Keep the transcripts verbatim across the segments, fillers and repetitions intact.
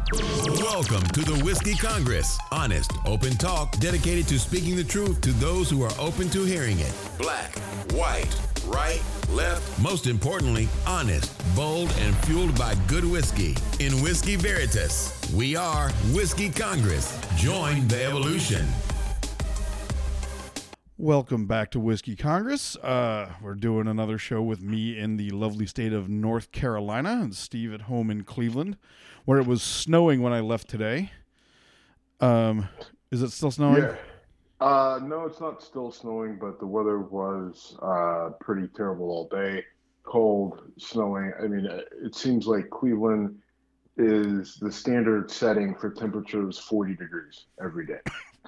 Welcome to the Whiskey Congress. Honest, open talk dedicated to speaking the truth to those who are open to hearing it. Black, white, right, left. Most importantly, honest, bold, and fueled by good whiskey. In Whiskey Veritas, we are Whiskey Congress. Join the evolution. Welcome back to Whiskey Congress. Uh, we're doing another show with me in the lovely state of North Carolina and Steve at home in Cleveland, where it was snowing when I left today. Um, is it still snowing? Yeah. Uh, no, it's not still snowing, but the weather was uh, pretty terrible all day. Cold, snowing. I mean, it seems like Cleveland is the standard setting for temperatures forty degrees every day.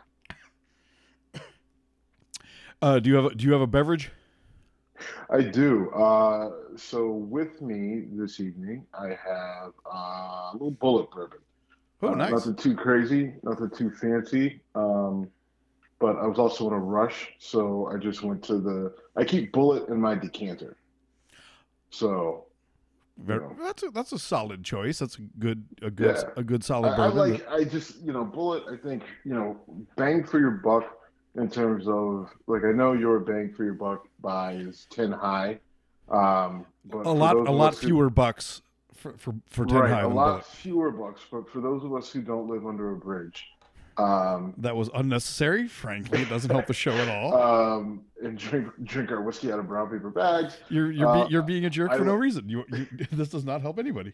Uh, do you have a, do you have a beverage? I do. Uh, so with me this evening, I have uh, a little Bullet bourbon. Oh, uh, nice. Nothing too crazy, nothing too fancy. Um, but I was also in a rush, so I just went to the. I keep Bullet in my decanter. So. Very, You know. That's a, that's a solid choice. That's a good a good Yeah. a good solid I, I bourbon. like. I just you know Bullet. I think you know bang for your buck. In terms of, like, I know your bang for your buck buy is ten high. Um, but a lot a lot who, fewer bucks for for, for ten right, high. a than lot Bullet. fewer bucks. But for those of us who don't live under a bridge, um, That was unnecessary. Frankly, it doesn't help the show at all. um, and drink drink our whiskey out of brown paper bags. You're you're uh, be, you're being a jerk I for no don't- reason. You, you this does not help anybody.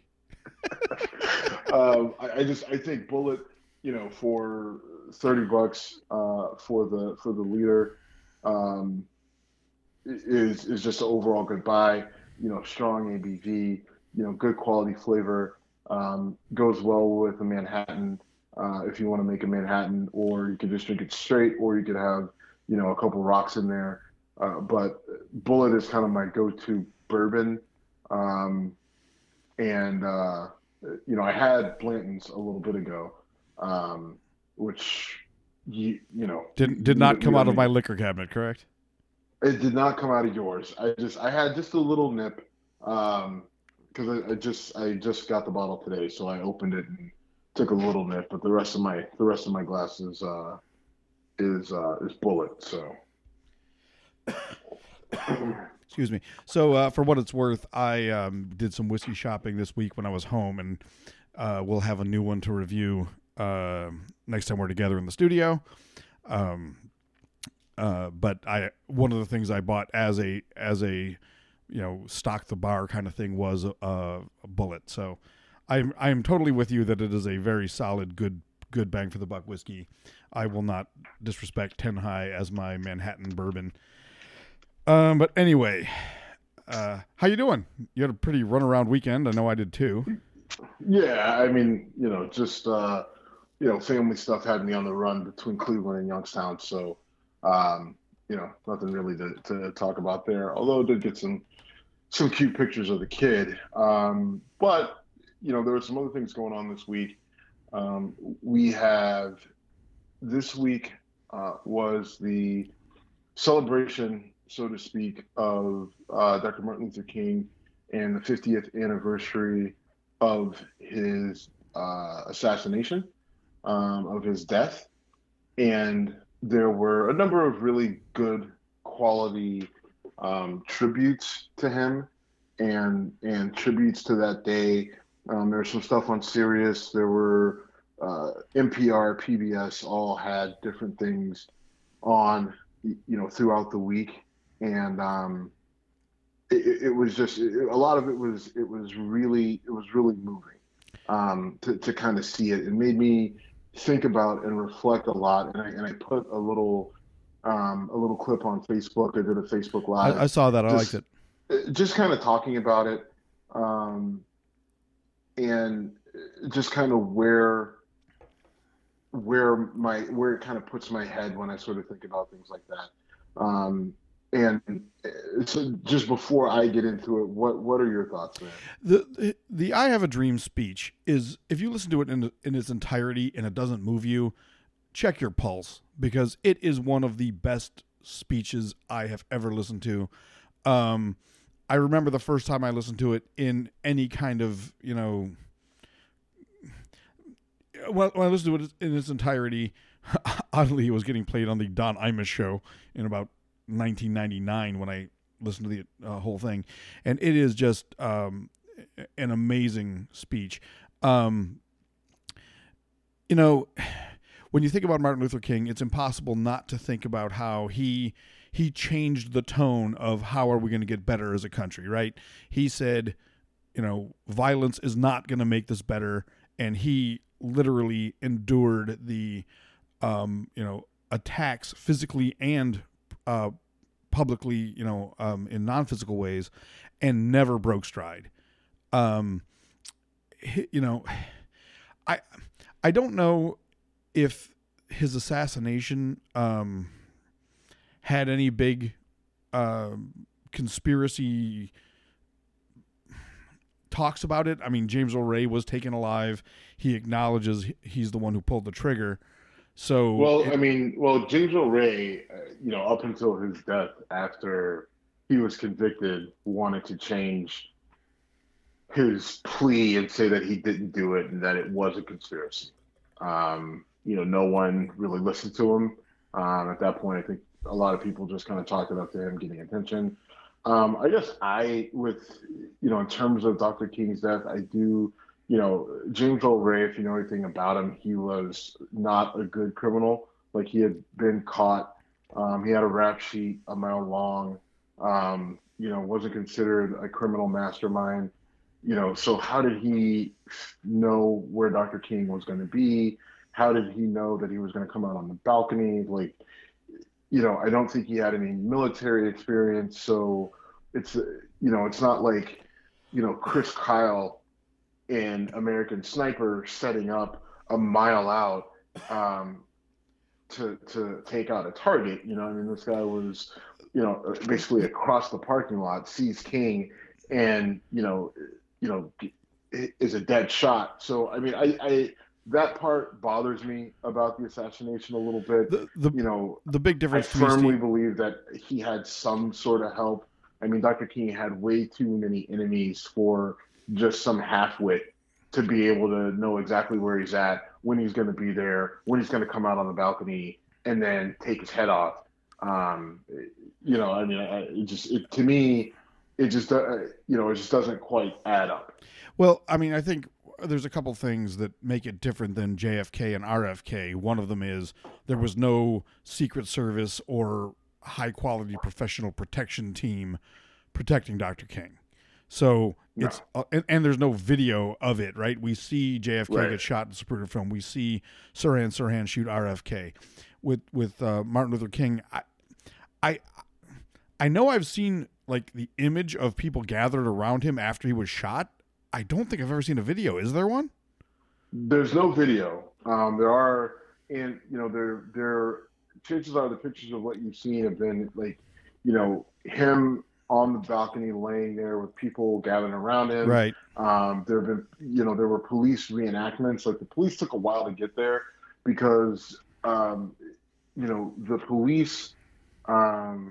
um, I, I just I think Bullet, you know, for thirty bucks uh, for the for the liter, um, is is just an overall good buy. You know, strong A B V. You know, good quality flavor. Um, goes well with a Manhattan uh, if you want to make a Manhattan, or you could just drink it straight, or you could have you know a couple rocks in there. Uh, but Bullet is kind of my go-to bourbon. Um, and uh, you know, I had Blanton's a little bit ago. Um, which you you know Did did you- not you come know out of me. my liquor cabinet, correct? It did not come out of yours. I just I had just a little nip, um, because I, I just I just got the bottle today, so I opened it and took a little nip. But the rest of my the rest of my glass is uh, is uh, is Bullet. So. Excuse me. So uh, for what it's worth, I um, did some whiskey shopping this week when I was home, and uh, we'll have a new one to review uh, next time we're together in the studio. Um, uh, but I one of the things I bought as a as a you know stock the bar kind of thing was a, a Bullet. So I'm I'm totally with you that it is a very solid, good good bang for the buck whiskey. I will not disrespect ten High as my Manhattan bourbon. Um, but anyway, uh, how you doing? You had a pretty runaround weekend. I know I did too. Yeah, I mean, you know, just uh, you know, family stuff had me on the run between Cleveland and Youngstown, so um, you know, nothing really to, to talk about there. Although I did get some some cute pictures of the kid. Um, but you know, there were some other things going on this week. Um, we have this week uh, was the celebration, so to speak, of uh, Doctor Martin Luther King and the fiftieth anniversary of his uh, assassination, um, of his death. And there were a number of really good quality um, tributes to him and and tributes to that day. Um, there's some stuff on Sirius. There were uh, N P R, P B S, all had different things on, you know, throughout the week. And um, it, it was just it, a lot of it was it was really it was really moving um, to to kind of see it. It made me think about and reflect a lot. And I and I put a little um, a little clip on Facebook. I did a Facebook Live. I, I saw that. I just, liked it. Just kind of talking about it, um, and just kind of where where my where it kind of puts my head when I sort of think about things like that. Um, and so just before I get into it, what what are your thoughts there? The the I Have a Dream speech is, if you listen to it in in its entirety and it doesn't move you, check your pulse, because it is one of the best speeches I have ever listened to. Um, I remember the first time I listened to it in any kind of, you know, well, when I listened to it in its entirety, oddly, it was getting played on the Don Imus show in about nineteen ninety-nine when I listened to the uh, whole thing, and it is just um, an amazing speech. Um, you know, when you think about Martin Luther King, it's impossible not to think about how he he changed the tone of how are we going to get better as a country, right? He said, you know, violence is not going to make this better, and he literally endured the, um, you know, attacks physically and uh, publicly, you know, um, in non-physical ways, and never broke stride. Um, you know, I I don't know if his assassination um, had any big uh, conspiracy talks about it. I mean, James Earl Ray was taken alive. He acknowledges he's the one who pulled the trigger. So, well, it, I mean, well, James Earl Ray, uh, you know, up until his death, after he was convicted, wanted to change his plea and say that he didn't do it and that it was a conspiracy. Um, you know, no one really listened to him. Um, at that point, I think a lot of people just kind of chalked it up to him getting attention. Um, I guess I, with, you know, in terms of Doctor King's death, I do, you know, James Earl Ray, if you know anything about him, he was not a good criminal. Like, he had been caught. Um, he had a rap sheet a mile long, um, you know, wasn't considered a criminal mastermind. You know, so how did he know where Doctor King was going to be? How did he know that he was going to come out on the balcony? Like, you know, I don't think he had any military experience. So it's, you know, it's not like, you know, Chris Kyle in American Sniper setting up a mile out um, to to take out a target. You know, I mean, this guy was, you know, basically across the parking lot, sees King, and, you know, you know, is a dead shot. So, I mean, I, I that part bothers me about the assassination a little bit. the, the, you know, the big difference I to me, firmly Steve, believe that he had some sort of help. I mean, Doctor King had way too many enemies for just some halfwit to be able to know exactly where he's at, when he's going to be there, when he's going to come out on the balcony, and then take his head off. Um, you know, I mean, I, it just it, to me, it just uh, you know, it just doesn't quite add up. Well, I mean, I think there's a couple things that make it different than J F K and R F K. One of them is there was no Secret Service or high-quality professional protection team protecting Doctor King. So No. it's uh, and, and there's no video of it, right? We see J F K Right. get shot in Zapruder film. We see Sirhan Sirhan shoot R F K. With with uh, Martin Luther King, I, I I know I've seen like the image of people gathered around him after he was shot. I don't think I've ever seen a video. Is there one? There's no video. Um, there are, and you know, there there chances are the pictures of what you've seen have been like, you know, him on the balcony laying there with people gathering around him. Right. Um, there have been, you know, there were police reenactments. Like, the police took a while to get there because, um, you know, the police um,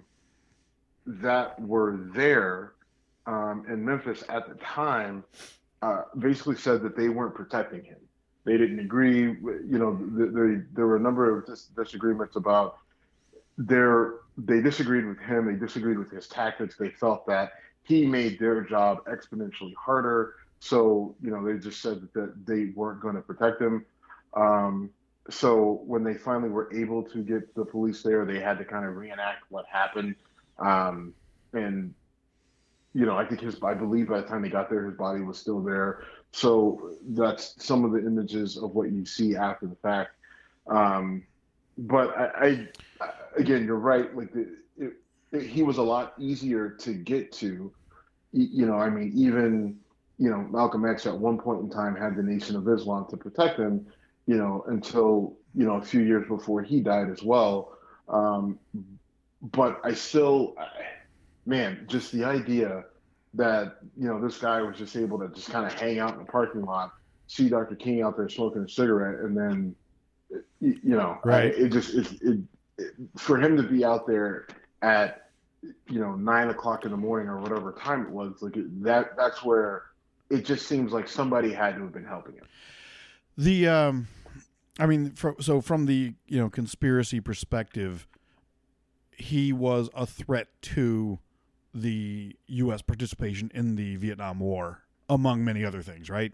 that were there um, in Memphis at the time uh, basically said that they weren't protecting him. They didn't agree. You know, th- th- there were a number of dis- disagreements about their. They disagreed with him. They disagreed with his tactics. They felt that he made their job exponentially harder. So, you know, they just said that, that they weren't going to protect him. Um, so when they finally were able to get the police there, they had to kind of reenact what happened. Um, and, you know, I think his, I believe by the time they got there, his body was still there. So that's some of the images of what you see after the fact. Um, but I, I, again, you're right. Like the, it, it, he was a lot easier to get to. You know, I mean, even, you know, Malcolm X at one point in time had the Nation of Islam to protect him, you know, until, you know, a few years before he died as well. Um, but I still, man, just the idea that, you know, this guy was just able to just kind of hang out in the parking lot, see Doctor King out there smoking a cigarette, and then, you know, Right. I, it just, it, it, it, for him to be out there at, you know, nine o'clock in the morning or whatever time it was, like it, that, that's where it just seems like somebody had to have been helping him. The um, I mean, for, so from the you know conspiracy perspective, he was a threat to the U S participation in the Vietnam War, among many other things, right?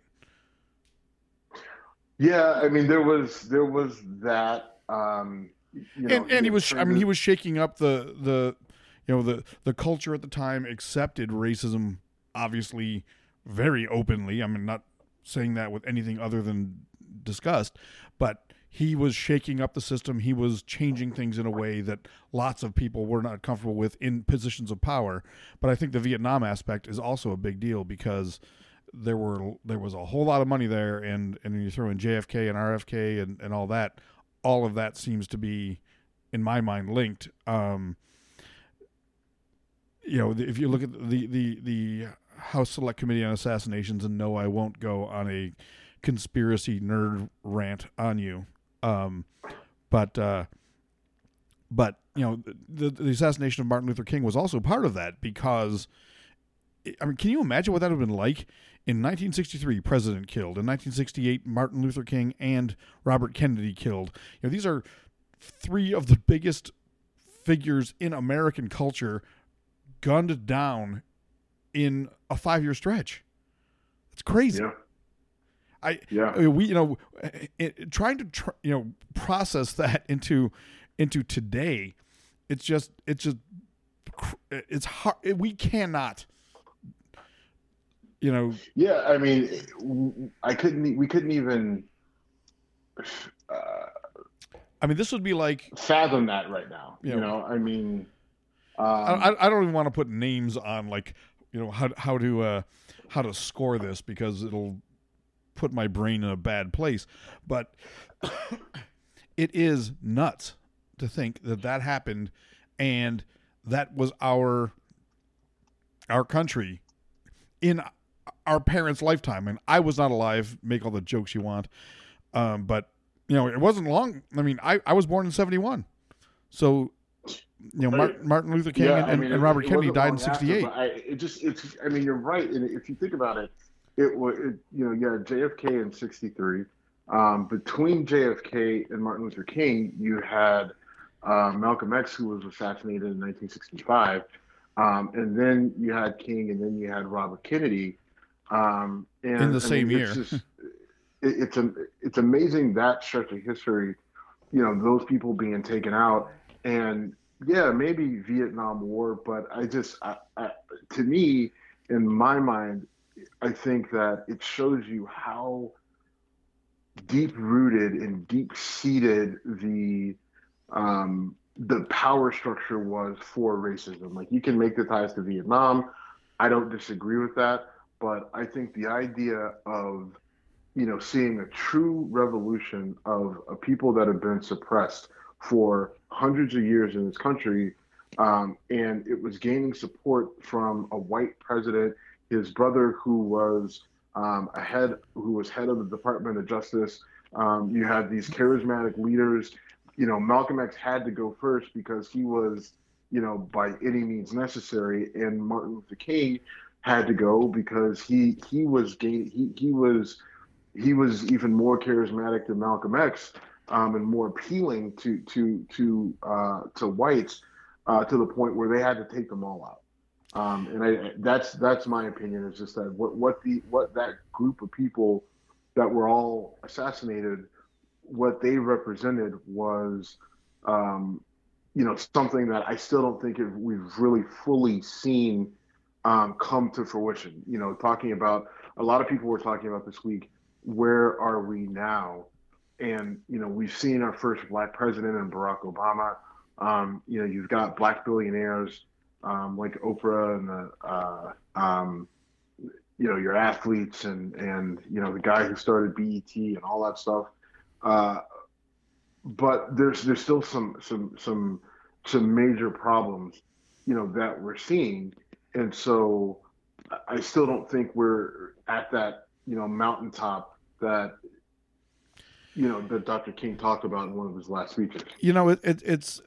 Yeah, I mean, there was there was that. Um, you know, and and he was, I mean, he was was shaking up the the, you know, the the culture at the time accepted racism, obviously, very openly. I mean, not saying that with anything other than disgust, but he was shaking up the system. He was changing things in a way that lots of people were not comfortable with in positions of power. But I think the Vietnam aspect is also a big deal because there were there was a whole lot of money there, and and when you throw in J F K and R F K and, and all that, all of that seems to be, in my mind, linked. Um, you know, if you look at the the the House Select Committee on Assassinations, and no, I won't go on a conspiracy nerd rant on you, um, but uh, but you know, the the assassination of Martin Luther King was also part of that because, I mean, can you imagine what that would have been like? In nineteen sixty-three, president killed. In nineteen sixty-eight, Martin Luther King and Robert Kennedy killed. You know, these are three of the biggest figures in American culture gunned down in a five-year stretch. It's crazy. Yeah. I, yeah. I mean, we, you know, it, it, trying to, tr- you know, process that into, into today, it's just, it's just, it's hard. We cannot. You know. Yeah, I mean, I couldn't. We couldn't even. Uh, I mean, this would be like fathom that right now. You know, you know? I mean, um, I, I don't even want to put names on like, you know, how how to uh, how to score this because it'll put my brain in a bad place. But it is nuts to think that that happened, and that was our our country in our parents' lifetime. And I was not alive. Make all the jokes you want, um, but you know, it wasn't long. I mean, I, I was born in seventy-one, so you know, Martin, Martin Luther King yeah, and, I mean, and Robert it, it Kennedy died in sixty-eight. After, I, it just it's. I mean, you're right. And if you think about it, it was it, you know, you had J F K in sixty-three. Um, between J F K and Martin Luther King, you had uh, Malcolm X, who was assassinated in nineteen sixty-five, um, and then you had King, and then you had Robert Kennedy. Um, and, in the same I mean, year. It's, just, it, it's, a, it's amazing that stretch of history, you know, those people being taken out. And yeah, maybe Vietnam War, but I just, I, I, to me, in my mind, I think that it shows you how deep-rooted and deep-seated the um, the power structure was for racism. Like, you can make the ties to Vietnam. I don't disagree with that. But I think the idea of, you know, seeing a true revolution of, of people that have been suppressed for hundreds of years in this country, um, and it was gaining support from a white president, his brother who was um, a head, who was head of the Department of Justice. Um, you had these charismatic leaders. You know, Malcolm X had to go first because he was, you know, by any means necessary, and Martin Luther King had to go because he he was he he was he was even more charismatic than Malcolm X, um, and more appealing to to to uh, to whites, uh, to the point where they had to take them all out. Um, and I, that's that's my opinion. Is just that what what the what that group of people that were all assassinated, what they represented was, um, you know, something that I still don't think we've really fully seen Um, come to fruition. You know, talking about, a lot of people were talking about this week, where are we now? And, you know, we've seen our first black president in Barack Obama. Um, you know, you've got black billionaires um, like Oprah and the, uh, um, you know, your athletes and, and, you know, the guy who started B E T and all that stuff. Uh, but there's, there's still some, some, some, some major problems, you know, that we're seeing. And so I still don't think we're at that, you know, mountaintop that, you know, that Doctor King talked about in one of his last speeches. You know, it, it, it's,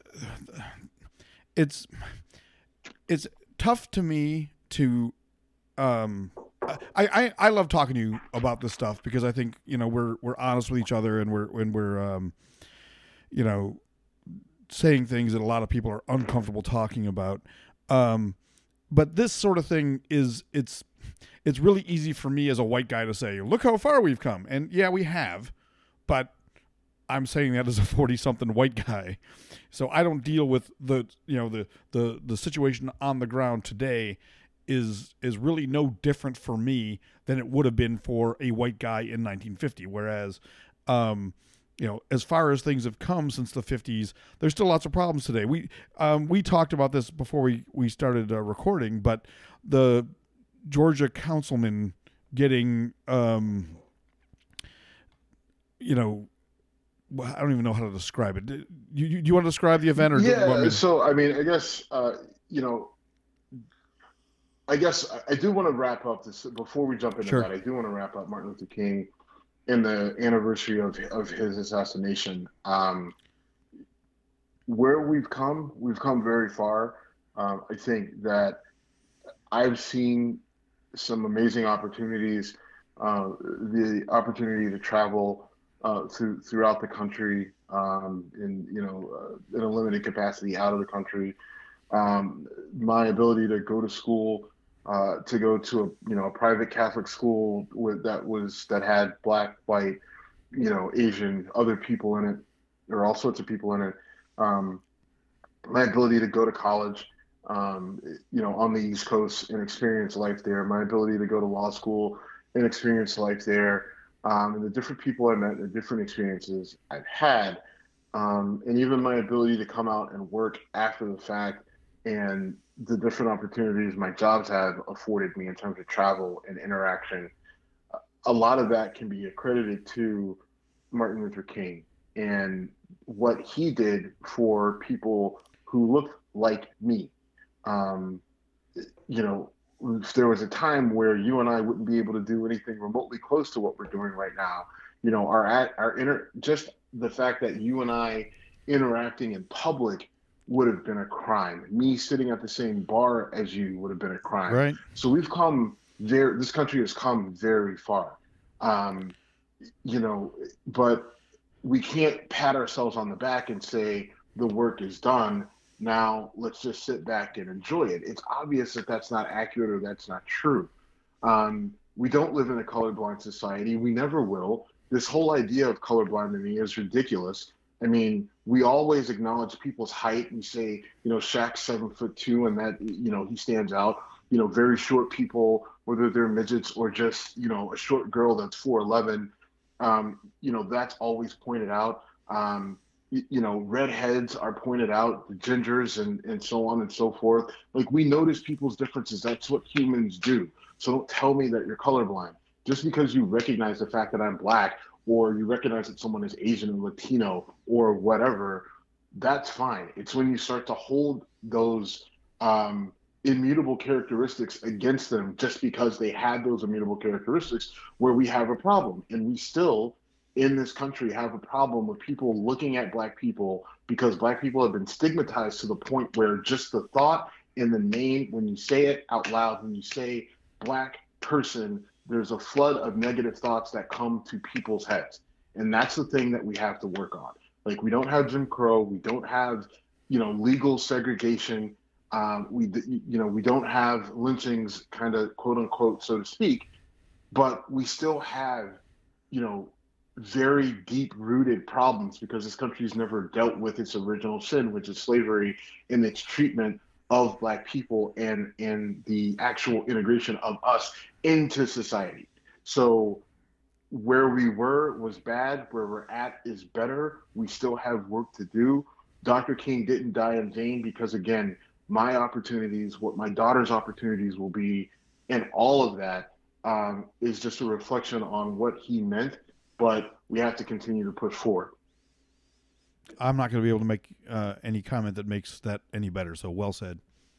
it's, it's tough to me to, um, I, I, I love talking to you about this stuff because I think, you know, we're we're honest with each other and we're when we're um, you know, saying things that a lot of people are uncomfortable talking about. Um, but this sort of thing is it's it's really easy for me as a white guy to say, look how far we've come. And yeah, we have, but I'm saying that as a forty something white guy. So I don't deal with the, you know, the, the, the situation on the ground today is, is really no different for me than it would have been for a white guy in nineteen fifty. Whereas, um, you know, as far as things have come since the fifties, there's still lots of problems today. We, um, we talked about this before we, we started uh, recording, but the Georgia councilman getting, um, you know, I don't even know how to describe it. Do you, do you want to describe the event? Or yeah, do you want me to... so, I mean, I guess, uh, you know, I guess I, I do want to wrap up this, before we jump into Sure. that, I do want to wrap up Martin Luther King and the anniversary of, of his assassination. Um, where we've come, we've come very far. Um, I think that I've seen some amazing opportunities, uh, the opportunity to travel uh, through, throughout the country um, in, you know, uh, in a limited capacity out of the country. Um, my ability to go to school, uh, to go to a, you know, a private Catholic school with, that was, that had black, white, you know, Asian, other people in it, or all sorts of people in it. Um, my ability to go to college, um, you know, on the East Coast and experience life there, my ability to go to law school and experience life there, um, and the different people I met, the different experiences I've had, um, and even my ability to come out and work after the fact and the different opportunities my jobs have afforded me in terms of travel and interaction. A lot of that can be accredited to Martin Luther King and what he did for people who look like me. Um, you know, there was a time where you and I wouldn't be able to do anything remotely close to what we're doing right now. You know, our our inter just the fact that you and I interacting in public would have been a crime. Me sitting at the same bar as you would have been a crime. Right. So we've come very, this country has come very far. Um, you know, but we can't pat ourselves on the back and say the work is done. Now let's just sit back and enjoy it. It's obvious that that's not accurate or that's not true. Um, we don't live in a colorblind society. We never will. This whole idea of colorblind to me is ridiculous. I mean, we always acknowledge people's height. We say, you know, Shaq's seven foot two and that, you know, he stands out. You know, very short people, whether they're midgets or just, you know, a short girl that's four eleven, um, you know, that's always pointed out. Um, you, you know, redheads are pointed out, the gingers and, and so on and so forth. Like, we notice people's differences. That's what humans do. So don't tell me that you're colorblind. Just because you recognize the fact that I'm black or you recognize that someone is Asian and Latino or whatever, that's fine. It's when you start to hold those um, immutable characteristics against them just because they had those immutable characteristics where we have a problem. And we still, in this country, have a problem with people looking at black people because black people have been stigmatized to the point where just the thought in the name, when you say it out loud, when you say black person, there's a flood of negative thoughts that come to people's heads. And that's the thing that we have to work on. Like, we don't have Jim Crow. We don't have, you know, legal segregation. Um, we, you know, we don't have lynchings, kind of quote unquote, so to speak, but we still have, you know, very deep rooted problems because this country's never dealt with its original sin, which is slavery and its treatment of black people and, and the actual integration of us into society. So where we were was bad, where we're at is better. We still have work to do. Doctor King didn't die in vain because, again, my opportunities, what my daughter's opportunities will be, and all of that um, is just a reflection on what he meant, but we have to continue to push forward. I'm not going to be able to make uh, any comment that makes that any better. So well said.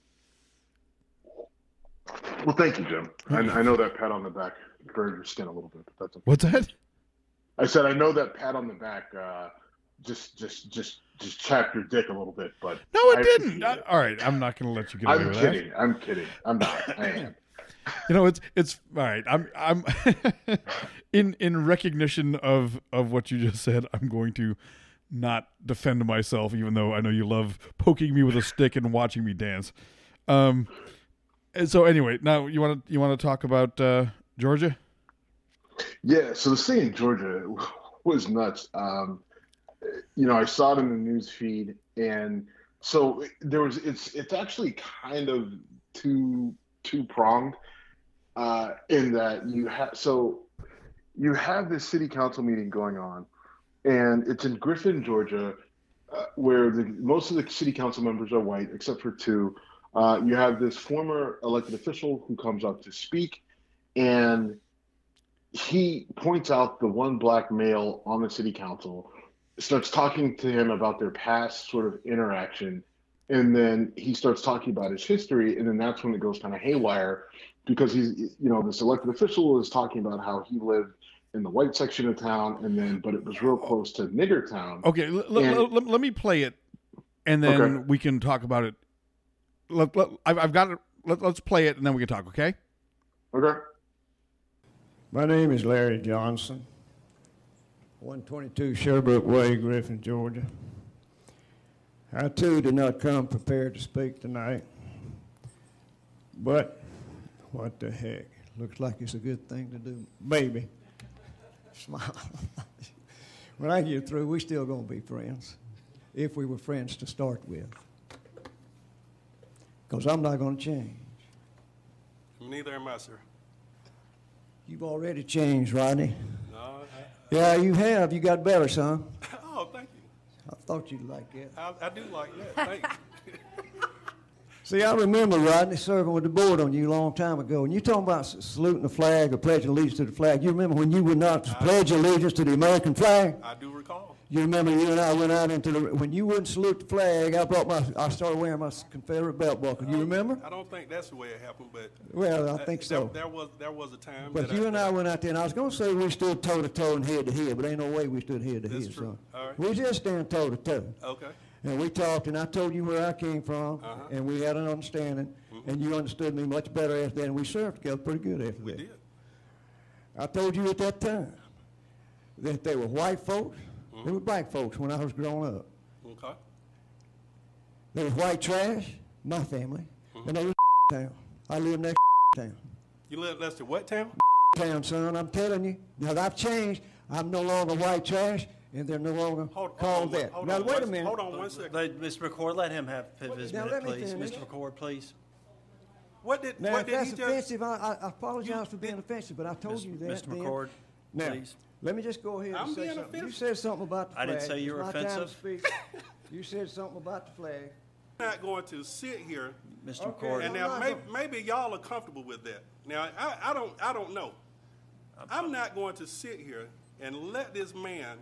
Well, thank you, Jim. I, I know that pat on the back burned your skin a little bit, but that's okay. What's that? I said I know that pat on the back uh, just just just just chapped your dick a little bit, but no, it I didn't. I, all right, I'm not going to let you get away I'm with kidding. that. I'm kidding. I'm not. I am. You know, it's it's all right. I'm I'm in in recognition of of what you just said. I'm going to not defend myself, even though I know you love poking me with a stick and watching me dance. Um. And so anyway, now you want to you want to talk about uh, Georgia? Yeah. So the thing in Georgia was nuts. Um, you know, I saw it in the news feed, and so there was. It's it's actually kind of two two pronged. Uh, in that you have so you have this city council meeting going on, and it's in Griffin, Georgia, uh, where the most of the city council members are white, except for two. Uh, you have this former elected official who comes up to speak, and he points out the one black male on the city council, starts talking to him about their past sort of interaction, and then he starts talking about his history, and then that's when it goes kind of haywire. Because he's, you know, this elected official is talking about how he lived in the white section of town, and then, but it was real close to nigger town. Okay, l- and, l- l- let me play it, and then okay. we can talk about it. Let, let, I've, I've got it. Let, let's play it, and then we can talk. Okay. Okay. My name is Larry Johnson, one twenty-two Sherbrooke Way, Griffin, Georgia. I too did not come prepared to speak tonight, but. What the heck? Looks like it's a good thing to do. Baby, smile. When I get through, we still going to be friends, if we were friends to start with. Because I'm not going to change. Neither am I, sir. You've already changed, Rodney. No, I, Yeah, you have. You got better, son. oh, thank you. I thought you'd like that. I, I do like that. Thank you. See, I remember, Rodney, serving with the board on you a long time ago. And you talking about saluting the flag or pledging allegiance to the flag. You remember when you would not I, pledge allegiance to the American flag? I do recall. You remember you and I went out into the, when you wouldn't salute the flag, I brought my, I started wearing my Confederate belt buckle. You remember? I don't think that's the way it happened, but. Well, I think so. There, there was there was a time. But you I, and I went out there, and I was going to say we stood toe to toe and head to head, but ain't no way we stood head to head, son. All right. We just stand toe to toe. Okay. And we talked, and I told you where I came from, uh-huh. and we had an understanding, mm-hmm. and you understood me much better after that, and we served together pretty good after we that. We did. I told you at that time that they were white folks, mm-hmm. they were black folks when I was growing up. Okay. There was white trash, my family, mm-hmm. and they was town. I lived next town. You live next to what town? Town, son, I'm telling you. Now, I've changed. I'm no longer white trash. And they're no longer hold, called hold on, that. Hold now, on, wait one, a minute. Hold on one second. Let, Mister McCord, let him have his now, minute, please. Mister McCord, please. What did, now, what if did that's he offensive, just... I, I apologize you, for being did, offensive, but I told Mister you that. Mister then. McCord, now, please. Let me just go ahead I'm and say being something. offensive. You said something about the flag. I didn't say you were it's my offensive. Time to speak. You said something about the flag. I'm not going to sit here... Mister Okay, McCord. And now maybe, maybe y'all are comfortable with that. Now, I, I don't I don't know. I'm not going to sit here and let this man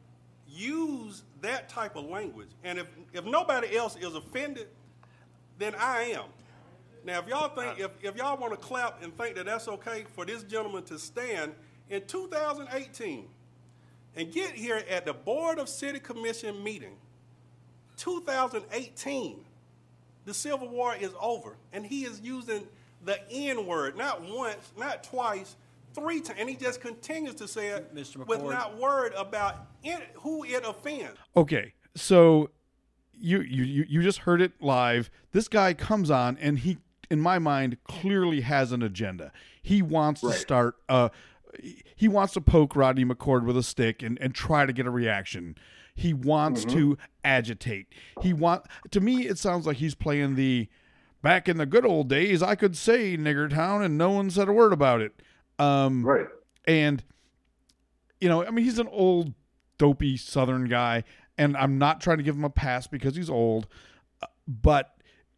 use that type of language. And if, if nobody else is offended, then I am. Now, if y'all think, if, if y'all want to clap and think that that's okay for this gentleman to stand in two thousand eighteen and get here at the Board of City Commission meeting, two thousand eighteen, the Civil War is over, and he is using the N word, not once, not twice, three times, and he just continues to say it Mister with McCord. not word about it, who it offends. Okay, so you you you just heard it live. This guy comes on, and he, in my mind, clearly has an agenda. He wants right. to start. Uh, he wants to poke Rodney McCord with a stick and, and try to get a reaction. He wants mm-hmm. to agitate. He want to me. It sounds like he's playing the back in the good old days. I could say Nigger Town, and no one said a word about it. Um, right. And, you know, I mean, he's an old, dopey Southern guy, and I'm not trying to give him a pass because he's old, but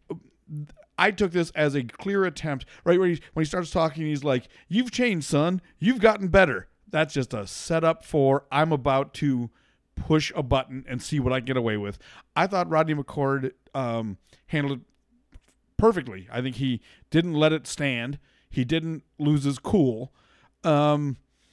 I took this as a clear attempt, right? When he, when he starts talking, he's like, "You've changed, son. You've gotten better." That's just a setup for I'm about to push a button and see what I get away with. I thought Rodney McCord um, handled it perfectly. I think he didn't let it stand. He didn't lose his cool. Um,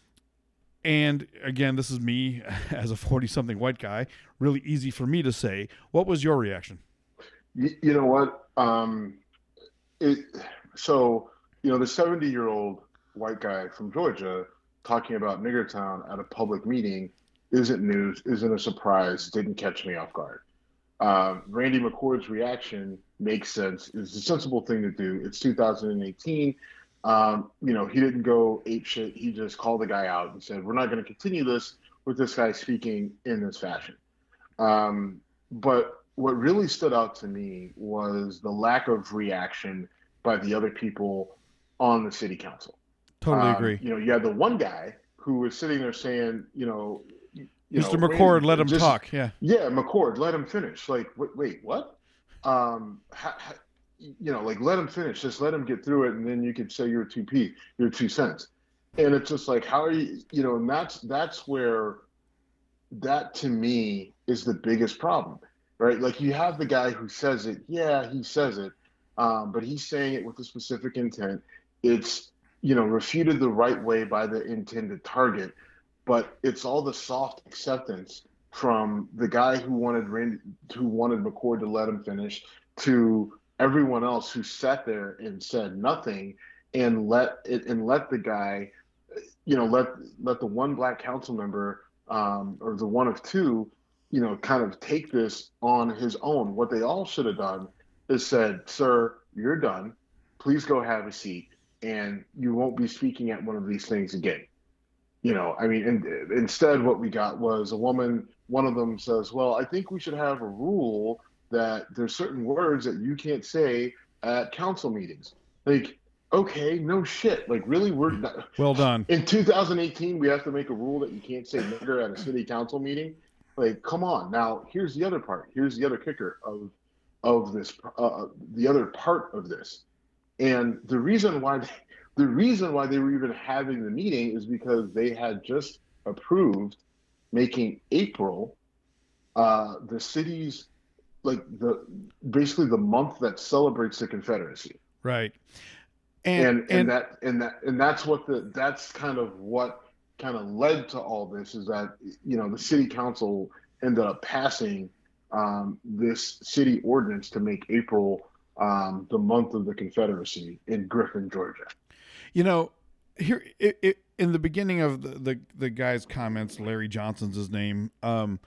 and again, this is me as a forty-something white guy. Really easy for me to say. What was your reaction? You, you know what? Um, it, so, you know, the seventy-year-old white guy from Georgia talking about Niggertown at a public meeting isn't news, isn't a surprise, didn't catch me off guard. Um, Randy McCord's reaction makes sense. It's a sensible thing to do. It's two thousand eighteen. Um, you know, he didn't go ape shit. He just called the guy out and said, we're not going to continue this with this guy speaking in this fashion. Um, but what really stood out to me was the lack of reaction by the other people on the city council. Totally Um, agree. You know, you had the one guy who was sitting there saying, you know, you Mister know, McCord, Randy, let him just- talk. Yeah. Yeah, McCord, let him finish. Like, wait, wait what? Um, ha, ha, you know, like let him finish. Just let him get through it, and then you could say your two p, your two cents. And it's just like, how are you? You know, and that's that's where that to me is the biggest problem, right? Like you have the guy who says it. Yeah, he says it, um, but he's saying it with a specific intent. It's you know refuted the right way by the intended target, but it's all the soft acceptance from the guy who wanted Randy, who wanted McCord to let him finish, to everyone else who sat there and said nothing, and let it and let the guy, you know, let let the one black council member, um, or the one of two, you know, kind of take this on his own. What they all should have done is said, "Sir, you're done. Please go have a seat, and you won't be speaking at one of these things again." You know, I mean, and instead what we got was a woman, one of them says, well, I think we should have a rule that there's certain words that you can't say at council meetings. Like, okay, no shit. Like, really? We're not, Well done. in two thousand eighteen, we have to make a rule that you can't say nigger at a city council meeting? Like, come on. Now, here's the other part. Here's the other kicker of of this, uh, the other part of this. And the reason why they, the reason why they were even having the meeting is because they had just approved making April uh, the city's, like the basically the month that celebrates the Confederacy. Right. And And, and, and, that and that and that's what the that's kind of what kind of led to all this, is that you know the city council ended up passing um, this city ordinance to make April um, the month of the Confederacy in Griffin, Georgia. you know, here it, it, in the beginning of the, the, the guy's comments, Larry Johnson's his name, um,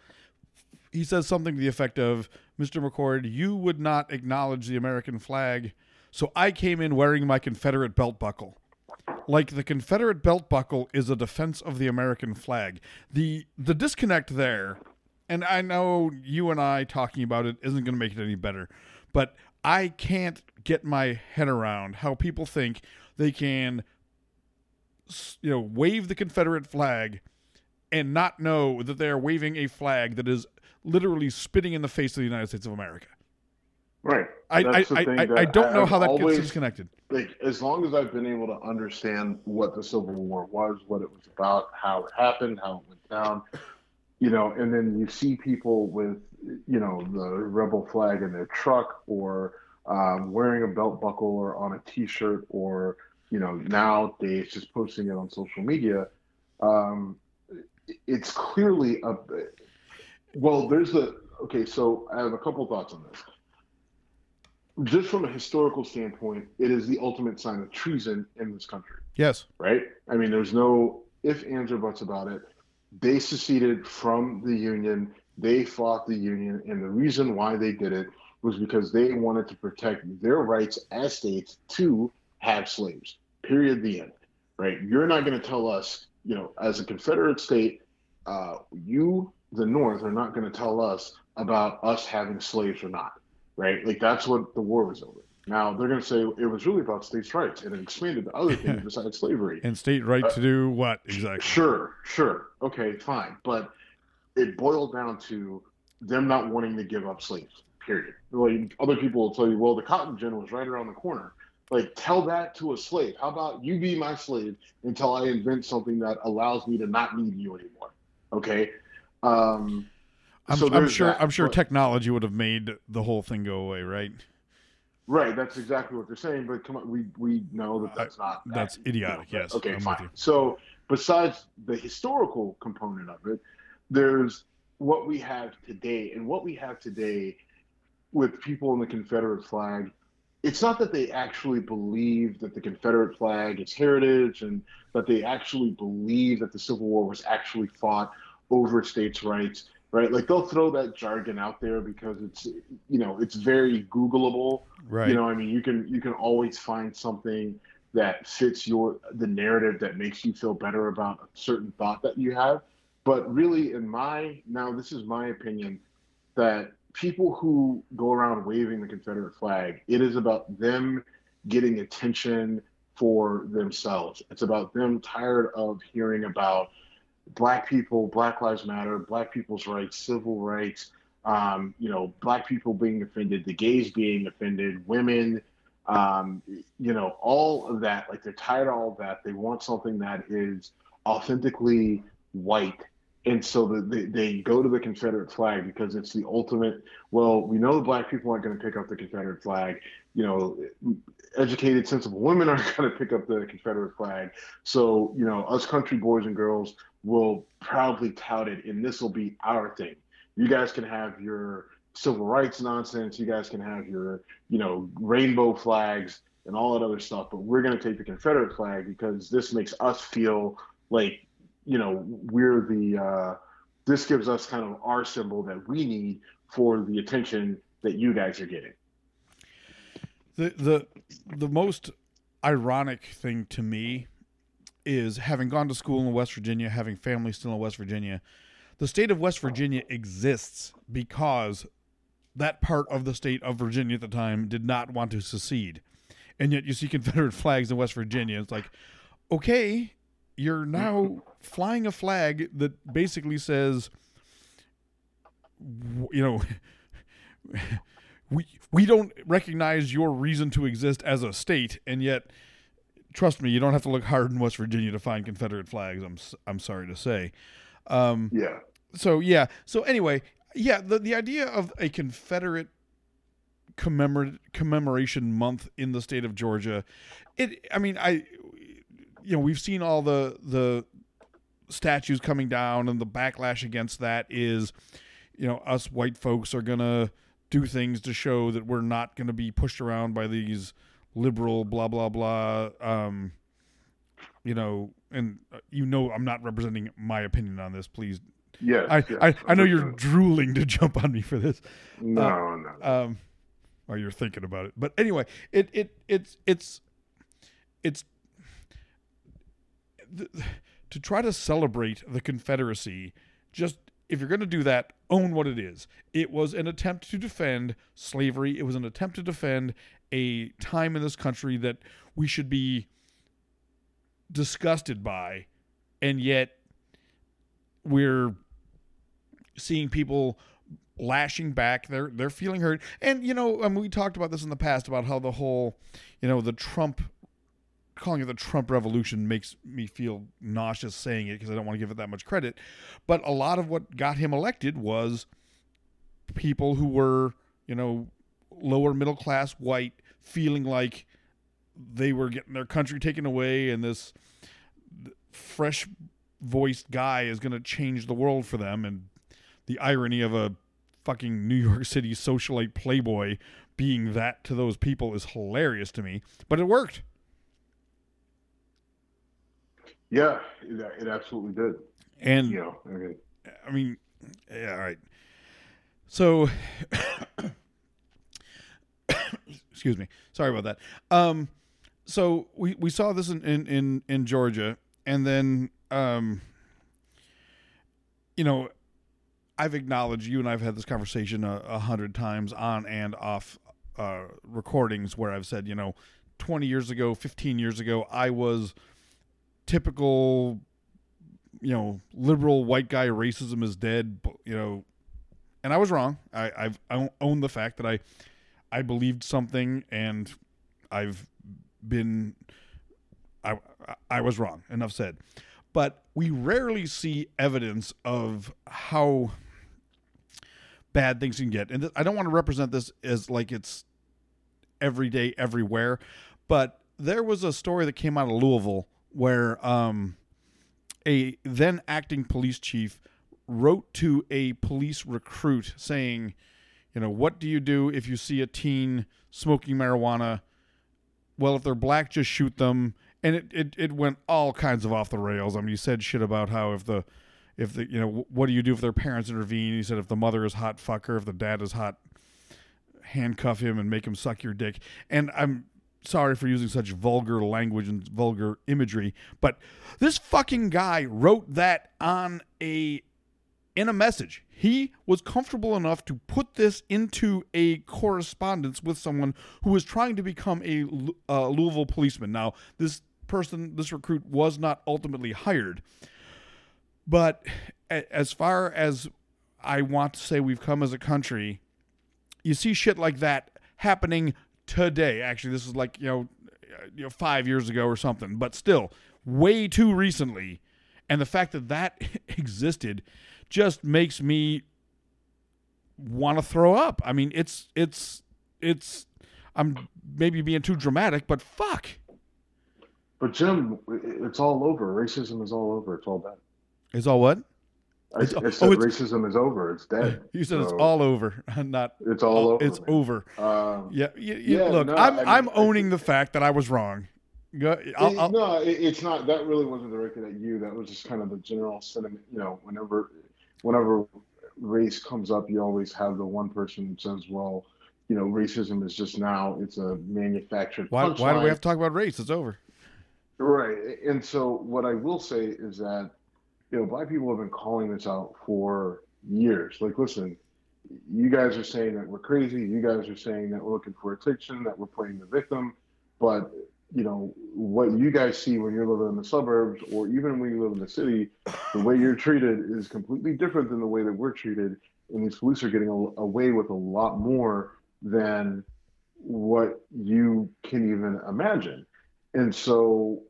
he says something to the effect of, Mister McCord, you would not acknowledge the American flag, so I came in wearing my Confederate belt buckle. Like the Confederate belt buckle is a defense of the American flag. The the disconnect there, and I know you and I talking about it isn't going to make it any better, but I can't get my head around how people think they can, you know, wave the Confederate flag and not know that they are waving a flag that is literally spitting in the face of the United States of America. Right. I I, That's the I, thing I, that I don't know I've how that always- gets disconnected. Like, as long as I've been able to understand what the Civil War was, what it was about, how it happened, how it went down, you know, and then you see people with, you know, the rebel flag in their truck, or um, wearing a belt buckle, or on a T-shirt, or, you know, nowadays just posting it on social media. Um, it's clearly a, well, there's a, okay, so I have a couple thoughts on this. Just from a historical standpoint, it is the ultimate sign of treason in this country, Yes. right? I mean, there's no ifs, ands, or buts about it. They seceded from the Union. They fought the Union, and the reason why they did it was because they wanted to protect their rights as states to have slaves, period, the end, right? You're not going to tell us, you know, as a Confederate state, uh, you, the North, are not going to tell us about us having slaves or not. Right, like that's what the war was over. Now they're going to say it was really about states' rights, and it expanded to other things besides slavery. And state right Uh, to do what exactly? Sure, sure, okay, fine, but it boiled down to them not wanting to give up slaves. Period. Like other people will tell you, well, the cotton gin was right around the corner. Like, tell that to a slave. How about you be my slave until I invent something that allows me to not need you anymore? Okay. Um, I'm, so I'm there's sure. that, I'm sure but- technology would have made the whole thing go away, right? Right, that's exactly what they're saying. But come on, we we know that that's not. That's that, idiotic, you know, yes, Okay, I'm with fine. you. So besides the historical component of it, there's what we have today, and what we have today with people in the Confederate flag it's not that they actually believe that the Confederate flag is heritage and that they actually believe that the Civil War was actually fought over states' rights, right? Like they'll throw that jargon out there because it's, you know, it's very Googleable. Right. You know, I mean, you can you can always find something that fits your the narrative that makes you feel better about a certain thought that you have. But really, in my now, this is my opinion that people who go around waving the Confederate flag, it is about them getting attention for themselves. It's about them tired of hearing about Black people, Black Lives Matter, Black people's rights, civil rights, um, you know, Black people being offended, the gays being offended, women, um, you know, all of that. Like they're tired of all of that. They want something that is authentically white. And so the, they, they go to the Confederate flag because it's the ultimate, well, we know the Black people aren't going to pick up the Confederate flag. You know, educated, sensible women aren't going to pick up the Confederate flag. So, you know, us country boys and girls will proudly tout it, and this will be our thing. You guys can have your civil rights nonsense. You guys can have your, you know, rainbow flags and all that other stuff. But we're going to take the Confederate flag because this makes us feel like, you know, we're the, uh, this gives us kind of our symbol that we need for the attention that you guys are getting. The, the, the most ironic thing to me is, having gone to school in West Virginia, having family still in West Virginia, the state of West Virginia exists because that part of the state of Virginia at the time did not want to secede. And yet you see Confederate flags in West Virginia. It's like, okay, you're now flying a flag that basically says, you know, we we don't recognize your reason to exist as a state, and yet, trust me, you don't have to look hard in West Virginia to find Confederate flags. I'm I'm sorry to say. Um, yeah. So yeah. So anyway, yeah. The the idea of a Confederate commemor- commemoration month in the state of Georgia, it. I mean, I. You know, we've seen all the the statues coming down, and the backlash against that is, you know, us white folks are gonna do things to show that we're not gonna be pushed around by these liberal blah blah blah. Um, you know, and uh, you know, I'm not representing my opinion on this. Please, yes, I yes, I, I know you're understood. drooling to jump on me for this. No, uh, no. Um, or you're thinking about it, but anyway, it it it's it's it's. To try to celebrate the Confederacy, just if you're going to do that, own what it is. It was an attempt to defend slavery. It was an attempt to defend a time in this country that we should be disgusted by, and yet we're seeing people lashing back. They're they're feeling hurt, and you know, I mean, we talked about this in the past about how the whole, you know, the Trump. Calling it the Trump revolution makes me feel nauseous saying it because I don't want to give it that much credit. But a lot of what got him elected was people who were, you know, lower middle class white, feeling like they were getting their country taken away, and this fresh voiced guy is going to change the world for them. And the irony of a fucking New York City socialite playboy being that to those people is hilarious to me, but it worked. Yeah, it, it absolutely did. And, you know, I mean, I mean, yeah, all right. So, excuse me. Sorry about that. Um, so we, we saw this in, in, in, in Georgia, and then, um, you know, I've acknowledged, you and I've had this conversation a, a hundred times on and off uh, recordings where I've said, you know, twenty years ago, fifteen years ago, I was typical, you know, liberal white guy, racism is dead, you know, and I was wrong. I, I've I own the fact that I, I believed something, and I've been, I, I was wrong. Enough said. But we rarely see evidence of how bad things can get. And th- I don't want to represent this as like it's every day, everywhere, but there was a story that came out of Louisville where um, a then acting police chief wrote to a police recruit saying, You know, what do you do if you see a teen smoking marijuana? Well, if they're black, just shoot them. And it, it, it went all kinds of off the rails. I mean, you said shit about how if the, if the, you know, what do you do if their parents intervene? You said if the mother is hot, fuck her. If the dad is hot, handcuff him and make him suck your dick. And I'm sorry for using such vulgar language and vulgar imagery, but this fucking guy wrote that on a, in a message. He was comfortable enough to put this into a correspondence with someone who was trying to become a uh, Louisville policeman. Now, this person, this recruit was not ultimately hired. But as far as I want to say we've come as a country, you see shit like that happening today. Actually, this is like, you know, you know, five years ago or something, but still way too recently. And the fact that that existed just makes me want to throw up. I mean, it's, it's, it's, I'm maybe being too dramatic, but fuck. But Jim, it's all over. Racism is all over. It's all dead. It's all what? I, I said oh, racism is over. It's dead. You said so it's all over, not. It's all all, over. It's man. over. Um, yeah, you, you, yeah. Look, no, I'm I mean, I'm I owning think, the fact that I was wrong. Go, I'll, I'll, no, it, it's not. That really wasn't directed at you. That was just kind of the general sentiment. You know, whenever, whenever race comes up, you always have the one person that says, "Well, you know, racism is just now. It's a manufactured." Why? punchline. Why do we have to talk about race? It's over. Right. And so what I will say is that, you know, black people have been calling this out for years. Like, listen, you guys are saying that we're crazy. You guys are saying that we're looking for attention, that we're playing the victim. But, you know, what you guys see when you're living in the suburbs or even when you live in the city, the way you're treated is completely different than the way that we're treated. And these police are getting a, away with a lot more than what you can even imagine. And so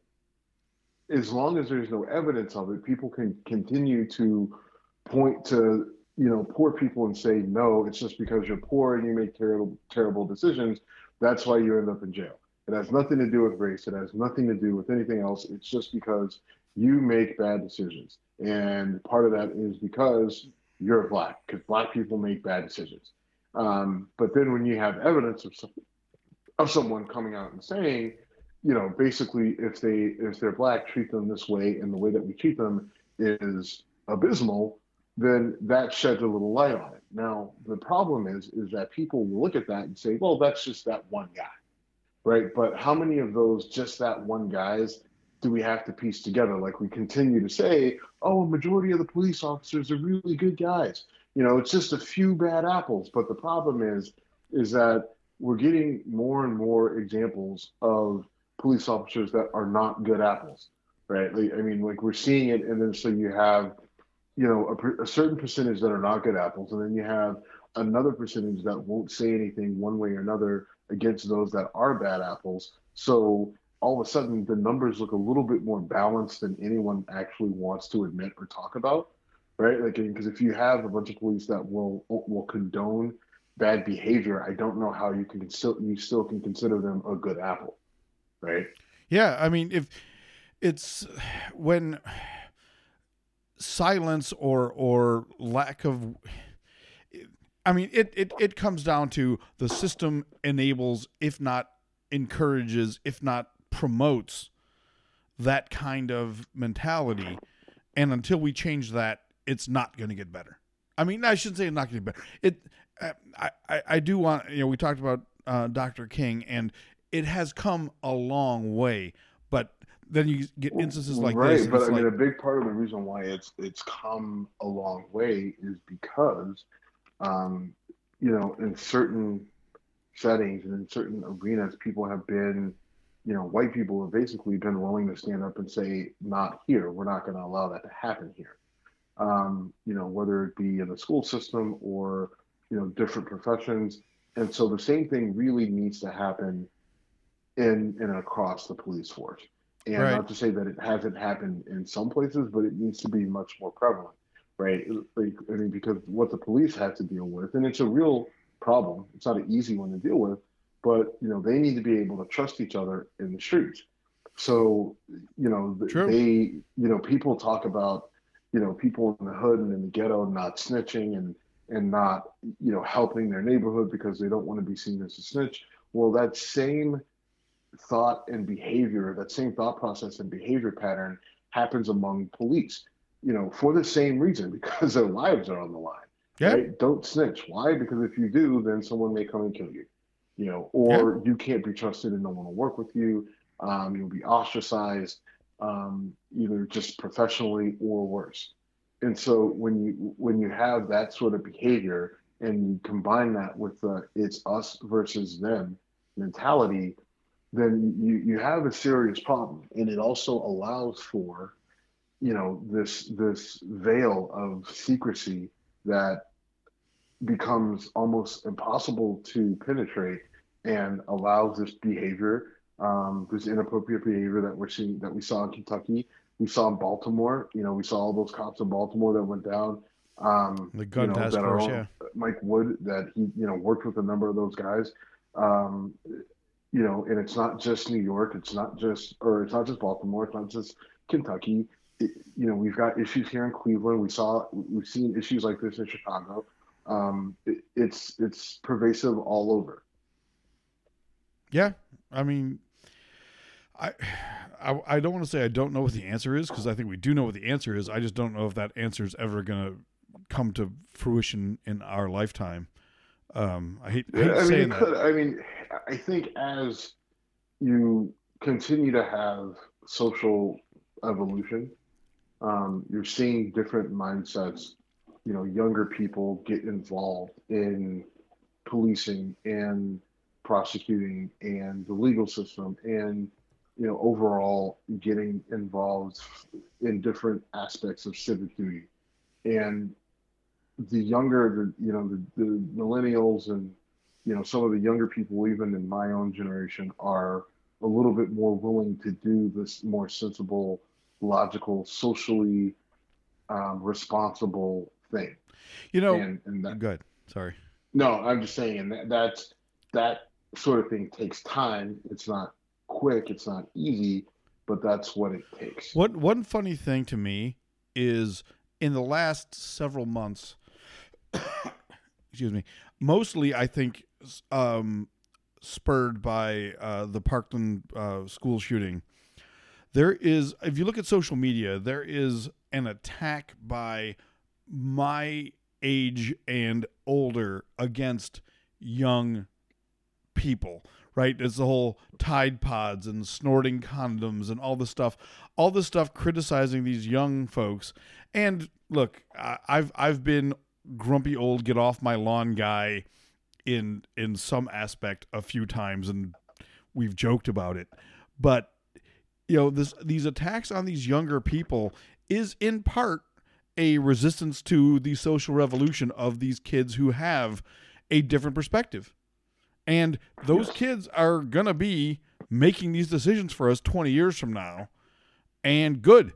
as long as there's no evidence of it, people can continue to point to, you know, poor people and say, no, it's just because you're poor and you make terrible, terrible decisions. That's why you end up in jail. It has nothing to do with race. It has nothing to do with anything else. It's just because you make bad decisions. And part of that is because you're black, because black people make bad decisions. Um, but then when you have evidence of, some, of someone coming out and saying, you know, basically, if they if they're black, treat them this way, and the way that we treat them is abysmal, then that sheds a little light on it. Now, the problem is, is that people will look at that and say, well, that's just that one guy, right? But how many of those just that one guys do we have to piece together? Like we continue to say, oh, a majority of the police officers are really good guys. You know, it's just a few bad apples. But the problem is, is that we're getting more and more examples of police officers that are not good apples, right? Like, I mean, like we're seeing it, and then so you have, you know, a, a certain percentage that are not good apples, and then you have another percentage that won't say anything one way or another against those that are bad apples. So all of a sudden, the numbers look a little bit more balanced than anyone actually wants to admit or talk about, right? Like, because if you have a bunch of police that will will condone bad behavior, I don't know how you can still you still can consider them a good apple. Right. Yeah, I mean, if it's when silence or or lack of, I mean, it, it, it comes down to the system enables, if not encourages, if not promotes that kind of mentality. And until we change that, it's not going to get better. I mean, I shouldn't say it's not going to get better. It, I, I, I do want, you know, we talked about uh, Doctor King, and it has come a long way, but then you get instances like right, this. Right, but I like, mean, a big part of the reason why it's it's come a long way is because, um, you know, in certain settings and in certain arenas, people have been, you know, white people have basically been willing to stand up and say, not here. We're not going to allow that to happen here. Um, you know, whether it be in the school system or, you know, different professions. And so the same thing really needs to happen in and across the police force. And right. Not to say that it hasn't happened in some places, but it needs to be much more prevalent, right? Like, I mean, because what the police have to deal with, and it's a real problem. It's not an easy one to deal with, but, you know, they need to be able to trust each other in the streets. So, you know, True. they, you know, people talk about, you know, people in the hood and in the ghetto not snitching and, and not, you know, helping their neighborhood because they don't want to be seen as a snitch. Well, that same thought and behavior, that same thought process and behavior pattern happens among police, you know, for the same reason, because their lives are on the line. Yeah. Right? Don't snitch. Why? Because if you do, then someone may come and kill you, you know, or Yeah. you can't be trusted and no one will work with you. Um, you'll be ostracized, um, either just professionally or worse. And so when you when you have that sort of behavior and you combine that with the it's us versus them mentality, then you, you have a serious problem. And it also allows for, you know, this this veil of secrecy that becomes almost impossible to penetrate and allows this behavior, um, this inappropriate behavior that we're seeing, that we saw in Kentucky, we saw in Baltimore. You know, we saw all those cops in Baltimore that went down. Um, The gun you know, task that are force, all- yeah. Mike Wood, that he, you know, worked with a number of those guys. Um, you know, and it's not just New York, it's not just, or it's not just Baltimore, it's not just Kentucky. It, you know, we've got issues here in Cleveland. We saw, we've seen issues like this in Chicago. Um, it, it's it's pervasive all over. Yeah, I mean, I, I, I don't want to say I don't know what the answer is, because I think we do know what the answer is. I just don't know if that answer is ever going to come to fruition in our lifetime. Um, I hate, I hate I mean, saying it that. could, I mean, I think as you continue to have social evolution, um, you're seeing different mindsets. You know, younger people get involved in policing and prosecuting and the legal system, and you know, overall getting involved in different aspects of civic duty. And the younger, the you know, the, the millennials and you know, some of the younger people, even in my own generation, are a little bit more willing to do this more sensible, logical, socially um, responsible thing. You know, and, and that, good. Sorry. no, I'm just saying, and that, that's that sort of thing takes time. It's not quick. It's not easy, but that's what it takes. What one funny thing to me is in the last several months, excuse me, mostly I think um, spurred by uh, the Parkland uh, school shooting. There is, if you look at social media, there is an attack by my age and older against young people, right? It's the whole Tide Pods and snorting condoms and all this stuff, all this stuff criticizing these young folks. And look, I- I've I've been grumpy old get off my lawn guy in in some aspect a few times, and we've joked about it. But you know, this these attacks on these younger people is in part a resistance to the social revolution of these kids who have a different perspective. And those Yes. kids are going to be making these decisions for us twenty years from now. And good.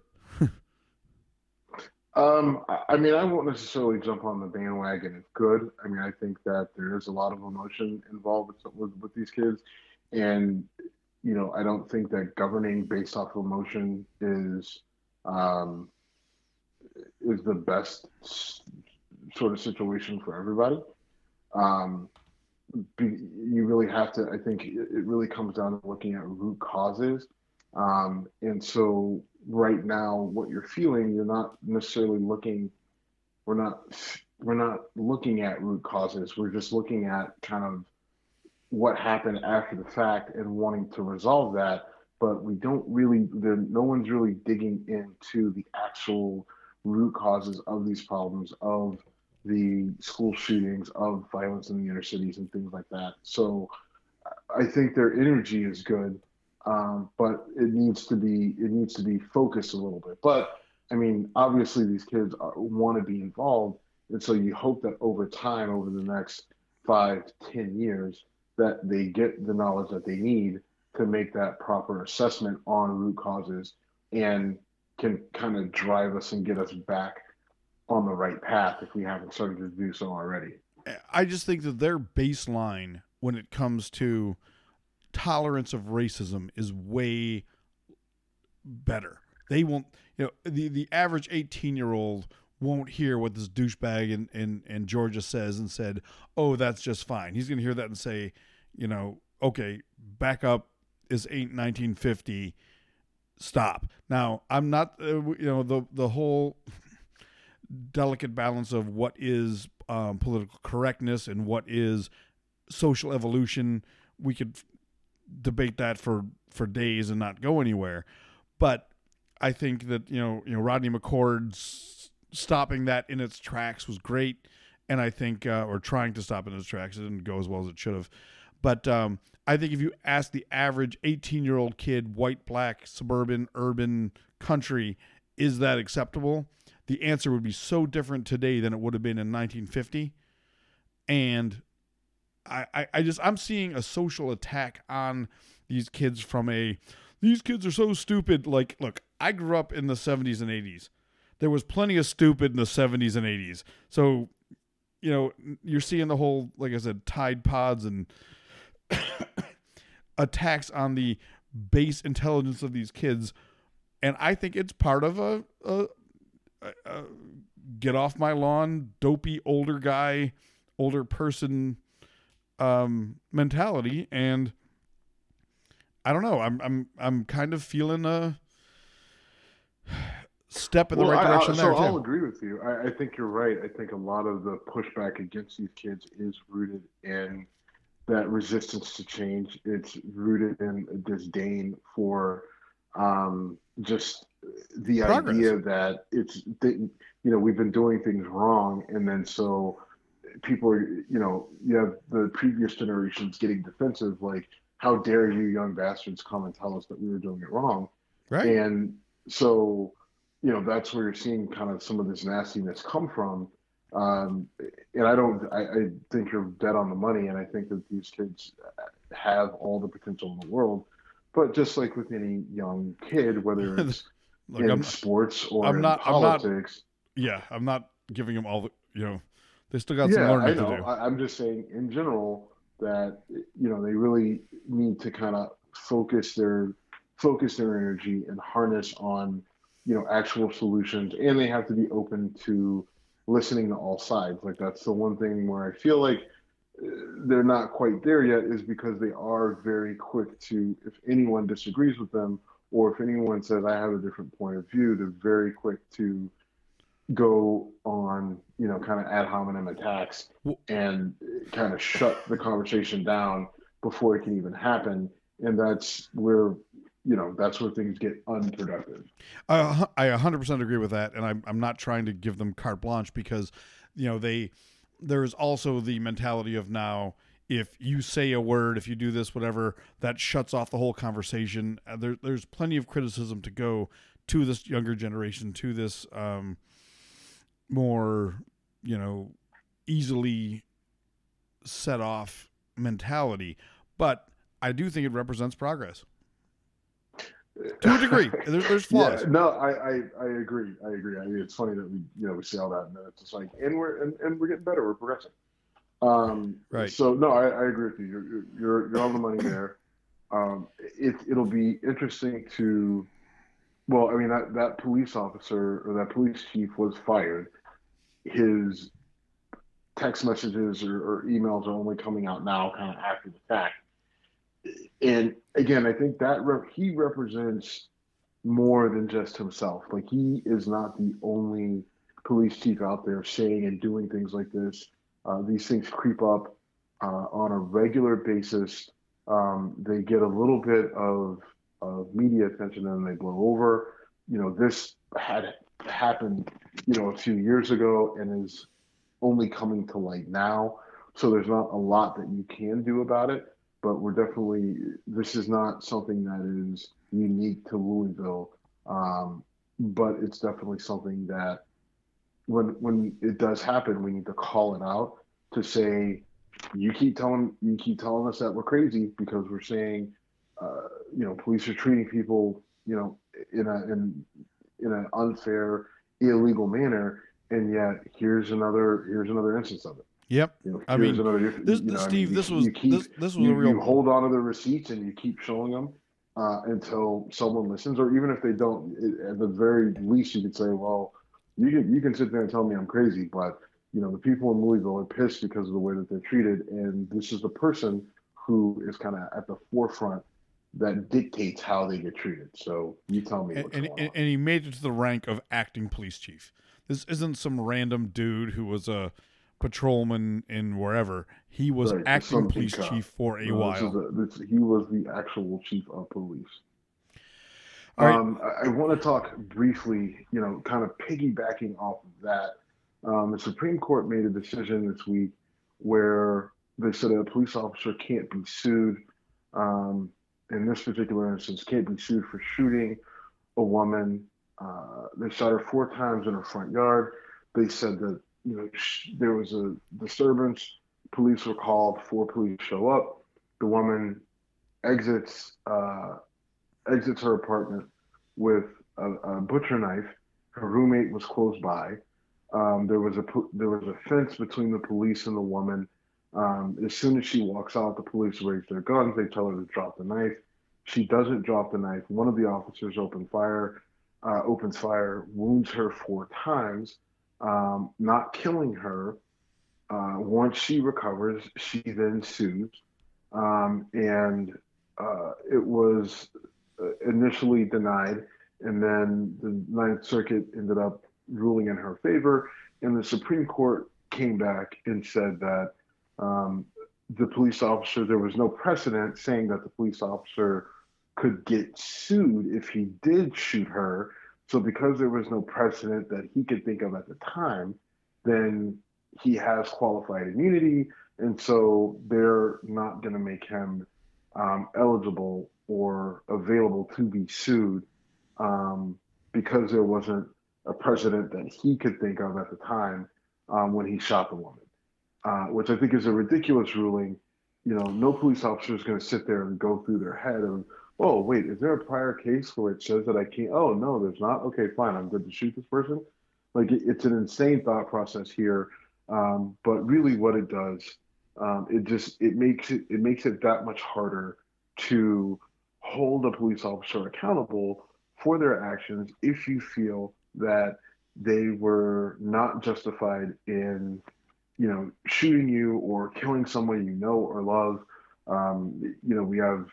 Um, I, I mean, I won't necessarily jump on the bandwagon of good. I mean, I think that there is a lot of emotion involved with, with, with these kids. And, you know, I don't think that governing based off of emotion is, um, is the best s- sort of situation for everybody. Um, be, you really have to, I think it, it really comes down to looking at root causes. Um, and so right now, what you're feeling, you're not necessarily looking, we're not, we're not looking at root causes. We're just looking at kind of what happened after the fact and wanting to resolve that. But we don't really, there, no one's really digging into the actual root causes of these problems, of the school shootings, of violence in the inner cities and things like that. So I think their energy is good. Um, but it needs to be it needs to be focused a little bit. But I mean, obviously, these kids are, want to be involved, and so you hope that over time, over the next five to ten years, that they get the knowledge that they need to make that proper assessment on root causes and can kind of drive us and get us back on the right path if we haven't started to do so already. I just think that their baseline when it comes to tolerance of racism is way better. They won't, you know, the, the average eighteen year old won't hear what this douchebag in, in, in Georgia says and said, oh, that's just fine. He's going to hear that and say, you know, okay, back up. This ain't nineteen fifty. Stop. Now, I'm not, uh, you know, the the whole delicate balance of what is um, political correctness and what is social evolution. We could debate that for, for days and not go anywhere. But I think that, you know, you know, Rodney McCord's stopping that in its tracks was great. And I think, uh, or trying to stop it in its tracks, it didn't go as well as it should have. But um, I think if you ask the average eighteen-year-old kid, white, black, suburban, urban, country, is that acceptable? The answer would be so different today than it would have been in nineteen fifty. And I, I, I just, I'm seeing a social attack on these kids from a, these kids are so stupid. Like, look, I grew up in the seventies and eighties. There was plenty of stupid in the seventies and eighties. So, you know, you're seeing the whole, like I said, Tide Pods and attacks on the base intelligence of these kids, and I think it's part of a, a, a, a get off my lawn, dopey older guy, older person um, mentality, and I don't know. I'm I'm I'm kind of feeling a step in the well, right direction I, I, there so too. I'll agree with you. I, I think you're right. I think a lot of the pushback against these kids is rooted in that resistance to change. It's rooted in a disdain for um, just the Progress. idea that it's, that, you know, we've been doing things wrong. And then so people are, you know, you have the previous generations getting defensive, like, how dare you young bastards come and tell us that we were doing it wrong. Right. And so, you know, that's where you're seeing kind of some of this nastiness come from. Um, and I don't, I, I think you're dead on the money. And I think that these kids have all the potential in the world, but just like with any young kid, whether it's Look, in I'm, sports or I'm in not, politics. I'm not, yeah, I'm not giving them all the, you know, they still got Yeah, some I learning know. to do. I, I'm just saying in general that, you know, they really need to kind of focus their, focus their energy and harness on, you know, actual solutions. And they have to be open to listening to all sides. Like, that's the one thing where I feel like they're not quite there yet, is because they are very quick to, if anyone disagrees with them, or if anyone says I have a different point of view, they're very quick to go on, you know, kind of ad hominem attacks and kind of shut the conversation down before it can even happen. And that's where, you know, that's where things get unproductive. Uh, I one hundred percent agree with that, and I'm I'm not trying to give them carte blanche, because, you know, they there's also the mentality of now, if you say a word, if you do this, whatever, that shuts off the whole conversation. Uh, there, there's plenty of criticism to go to this younger generation, to this um, more, you know, easily set off mentality. But I do think it represents progress. To a degree, there's, there's flaws. Yeah, no, I, I, I agree. I agree. I mean, it's funny that we, you know, we say all that, and then it's just like, and we're and, and we're getting better. We're progressing. Um, right. So no, I, I agree with you. You're, you're you're on the money there. Um, it it'll be interesting to, well, I mean, that that police officer or that police chief was fired. His text messages or, or emails are only coming out now, kind of after the fact. And again, I think that rep- he represents more than just himself. Like, he is not the only police chief out there saying and doing things like this. Uh, these things creep up uh, on a regular basis. Um, they get a little bit of, of media attention and they blow over. You know, this had happened, you know, a few years ago and is only coming to light now. So there's not a lot that you can do about it. But we're definitely, this is not something that is unique to Louisville, um, but it's definitely something that when when it does happen, we need to call it out to say, you keep telling you keep telling us that we're crazy because we're saying, uh, you know, police are treating people, you know, in a in in an unfair, illegal manner, and yet here's another here's another instance of it. Yep. You know, I mean, another, this, you know, Steve, I mean, this you, was you keep, this, this was you, a real. You hold on to the receipts and you keep showing them uh, until someone listens, or even if they don't, it, at the very least, you could say, well, you can you can sit there and tell me I'm crazy, but you know the people in Louisville are pissed because of the way that they're treated, and this is the person who is kind of at the forefront that dictates how they get treated. So you tell me And, what's and, going and, on. and he made it to the rank of acting police chief. This isn't some random dude who was a patrolman in wherever. He was Right, acting some police big cop. chief for a No, this is while. a, this, he was the actual chief of police. All right. Um, I, I want to talk briefly, you know, kind of piggybacking off of that. Um, the Supreme Court made a decision this week where they said a police officer can't be sued. Um, in this particular instance, can't be sued for shooting a woman. Uh, they shot her four times in her front yard. They said that you know sh- there was a disturbance. Police were called. Four police show up. The woman exits uh, exits her apartment with a, a butcher knife. Her roommate was close by. Um, there was a there was a fence between the police and the woman. Um, as soon as she walks out, the police raise their guns. They tell her to drop the knife. She doesn't drop the knife. One of the officers open fire, uh, opens fire, wounds her four times, um, not killing her. Uh, once she recovers, she then sues, um, and uh, it was initially denied, and then the Ninth Circuit ended up ruling in her favor, and the Supreme Court came back and said that um, the police officer, there was no precedent saying that the police officer could get sued if he did shoot her. So because there was no precedent that he could think of at the time, then he has qualified immunity, and so they're not going to make him um, eligible or available to be sued um, because there wasn't a precedent that he could think of at the time um, when he shot the woman, uh, which I think is a ridiculous ruling. You know, no police officer is going to sit there and go through their head of, oh, wait, is there a prior case where it says that I can't? Oh, no, there's not. Okay, fine, I'm good to shoot this person. Like, it, it's an insane thought process here. Um, but really what it does, um, it just, it makes it, it makes it that much harder to hold a police officer accountable for their actions if you feel that they were not justified in, you know, shooting you or killing someone you know or love. Um, you know, we have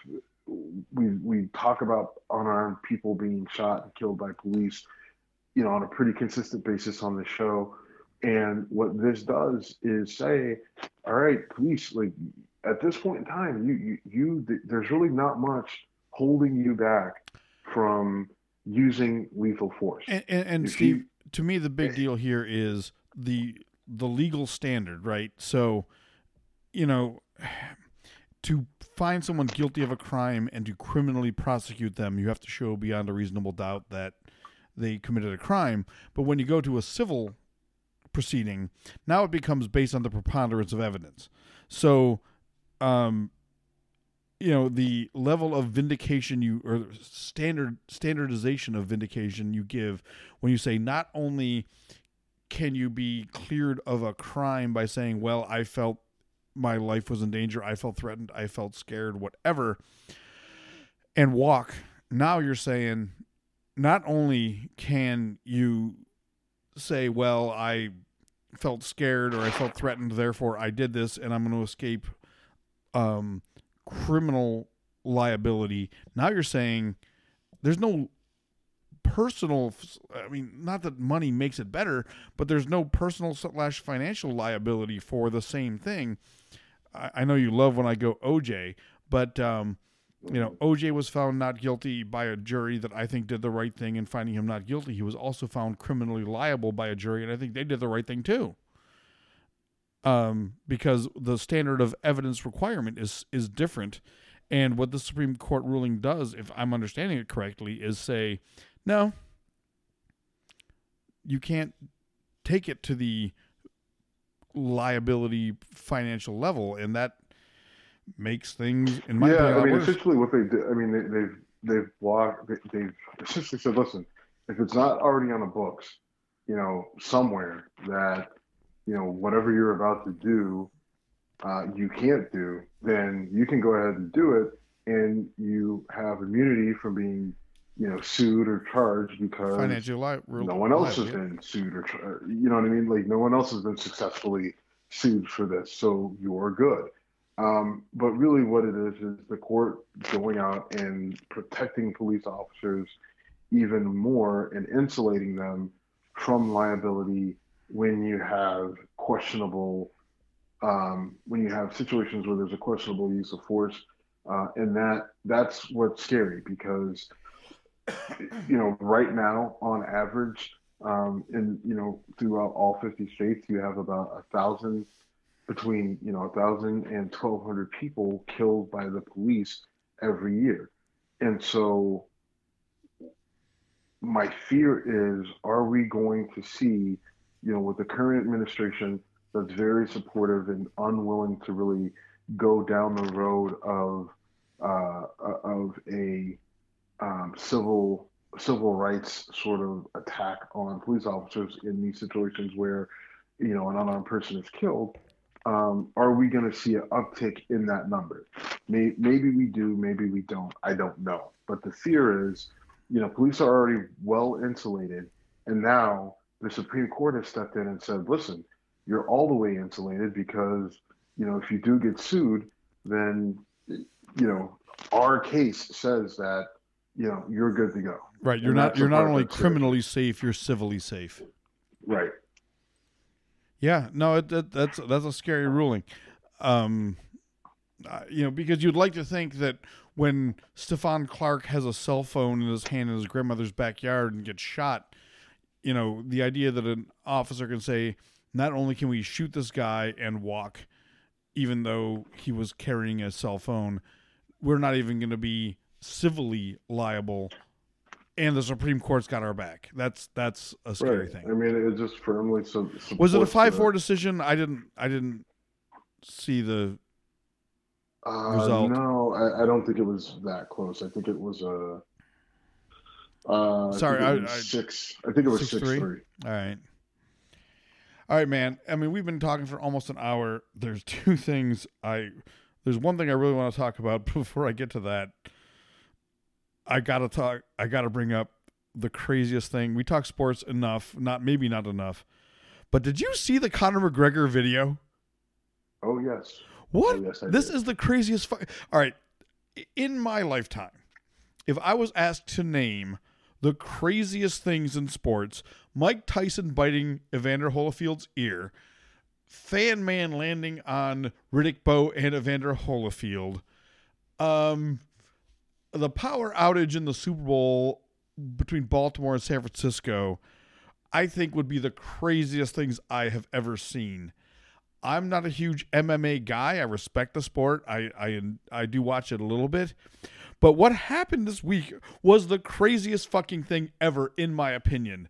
we we talk about unarmed people being shot and killed by police, you know, on a pretty consistent basis on the show. And what this does is say, all right, police, like at this point in time, you you, you there's really not much holding you back from using lethal force. And, and, and If Steve, you- to me, the big deal here is the the legal standard, right? So, you know, to find someone guilty of a crime and to criminally prosecute them, you have to show beyond a reasonable doubt that they committed a crime. But when you go to a civil proceeding, now it becomes based on the preponderance of evidence. So, um, you know, the level of vindication you or standard standardization of vindication you give when you say not only can you be cleared of a crime by saying, well, I felt my life was in danger, I felt threatened, I felt scared, whatever, and walk. Now you're saying not only can you say, well, I felt scared or I felt threatened, therefore I did this and I'm going to escape um, criminal liability. Now you're saying there's no personal, I mean, not that money makes it better, but there's no personal slash financial liability for the same thing. I, I know you love when I go O J, but um, you know, O J was found not guilty by a jury that I think did the right thing in finding him not guilty. He was also found criminally liable by a jury, and I think they did the right thing too. Um, because the standard of evidence requirement is is different. And what the Supreme Court ruling does, if I'm understanding it correctly, is say, no, you can't take it to the liability financial level, and that makes things, in my yeah, opinion, a I lot mean, worse. essentially what they did, I mean, they, they've they've blocked, they, they've essentially said, listen, if it's not already on the books, you know, somewhere that, you know, whatever you're about to do, uh, you can't do, then you can go ahead and do it, and you have immunity from being you know, sued or charged because Financial li- no one else has yeah. been sued or, tra- you know what I mean? Like, no one else has been successfully sued for this, so you're good. Um, but really, what it is is the court going out and protecting police officers even more and insulating them from liability when you have questionable, um, when you have situations where there's a questionable use of force, uh, and that that's what's scary because you know right now on average, um, in you know throughout all fifty states, you have about a thousand between you know a thousand and twelve hundred people killed by the police every year, and so my fear is, are we going to see, you know, with the current administration that's very supportive and unwilling to really go down the road of uh, of a um, civil civil rights sort of attack on police officers in these situations where, you know, an unarmed person is killed? Um, are we going to see an uptick in that number? Maybe, maybe we do, maybe we don't. I don't know. But the fear is, you know, police are already well insulated, and now the Supreme Court has stepped in and said, listen, you're all the way insulated because, you know, if you do get sued, then, you know, our case says that, you know, you're good to go. Right. You're And not that's you're the not part only that's criminally safe, you're civilly safe. right. Yeah, no, it, it, that's that's a scary ruling, um, uh, you know, because you'd like to think that when Stephon Clark has a cell phone in his hand in his grandmother's backyard and gets shot, you know, the idea that an officer can say, not only can we shoot this guy and walk, even though he was carrying a cell phone, we're not even going to be civilly liable. And the Supreme Court's got our back. That's that's a scary Right. thing. I mean, it just firmly so. Was it a supports five the- four decision? I didn't. I didn't see the. Uh, result? No, I, I don't think it was that close. I think it was a. Uh, Sorry, I, think it I- was I- six. I think it was six six, three? three. All right. All right, man. I mean, we've been talking for almost an hour. There's two things I. There's one thing I really want to talk about before I get to that. I gotta talk. I gotta bring up the craziest thing. We talk sports enough, not maybe not enough. But did you see the Conor McGregor video? Oh yes. What? Oh, yes, I this did. is the craziest. Fu- All right. In my lifetime, if I was asked to name the craziest things in sports, Mike Tyson biting Evander Holyfield's ear, Fan Man landing on Riddick Bowe and Evander Holyfield, um, the power outage in the Super Bowl between Baltimore and San Francisco, I think would be the craziest things I have ever seen. I'm not a huge M M A guy. I respect the sport. I, I I do watch it a little bit. But what happened this week was the craziest fucking thing ever, in my opinion.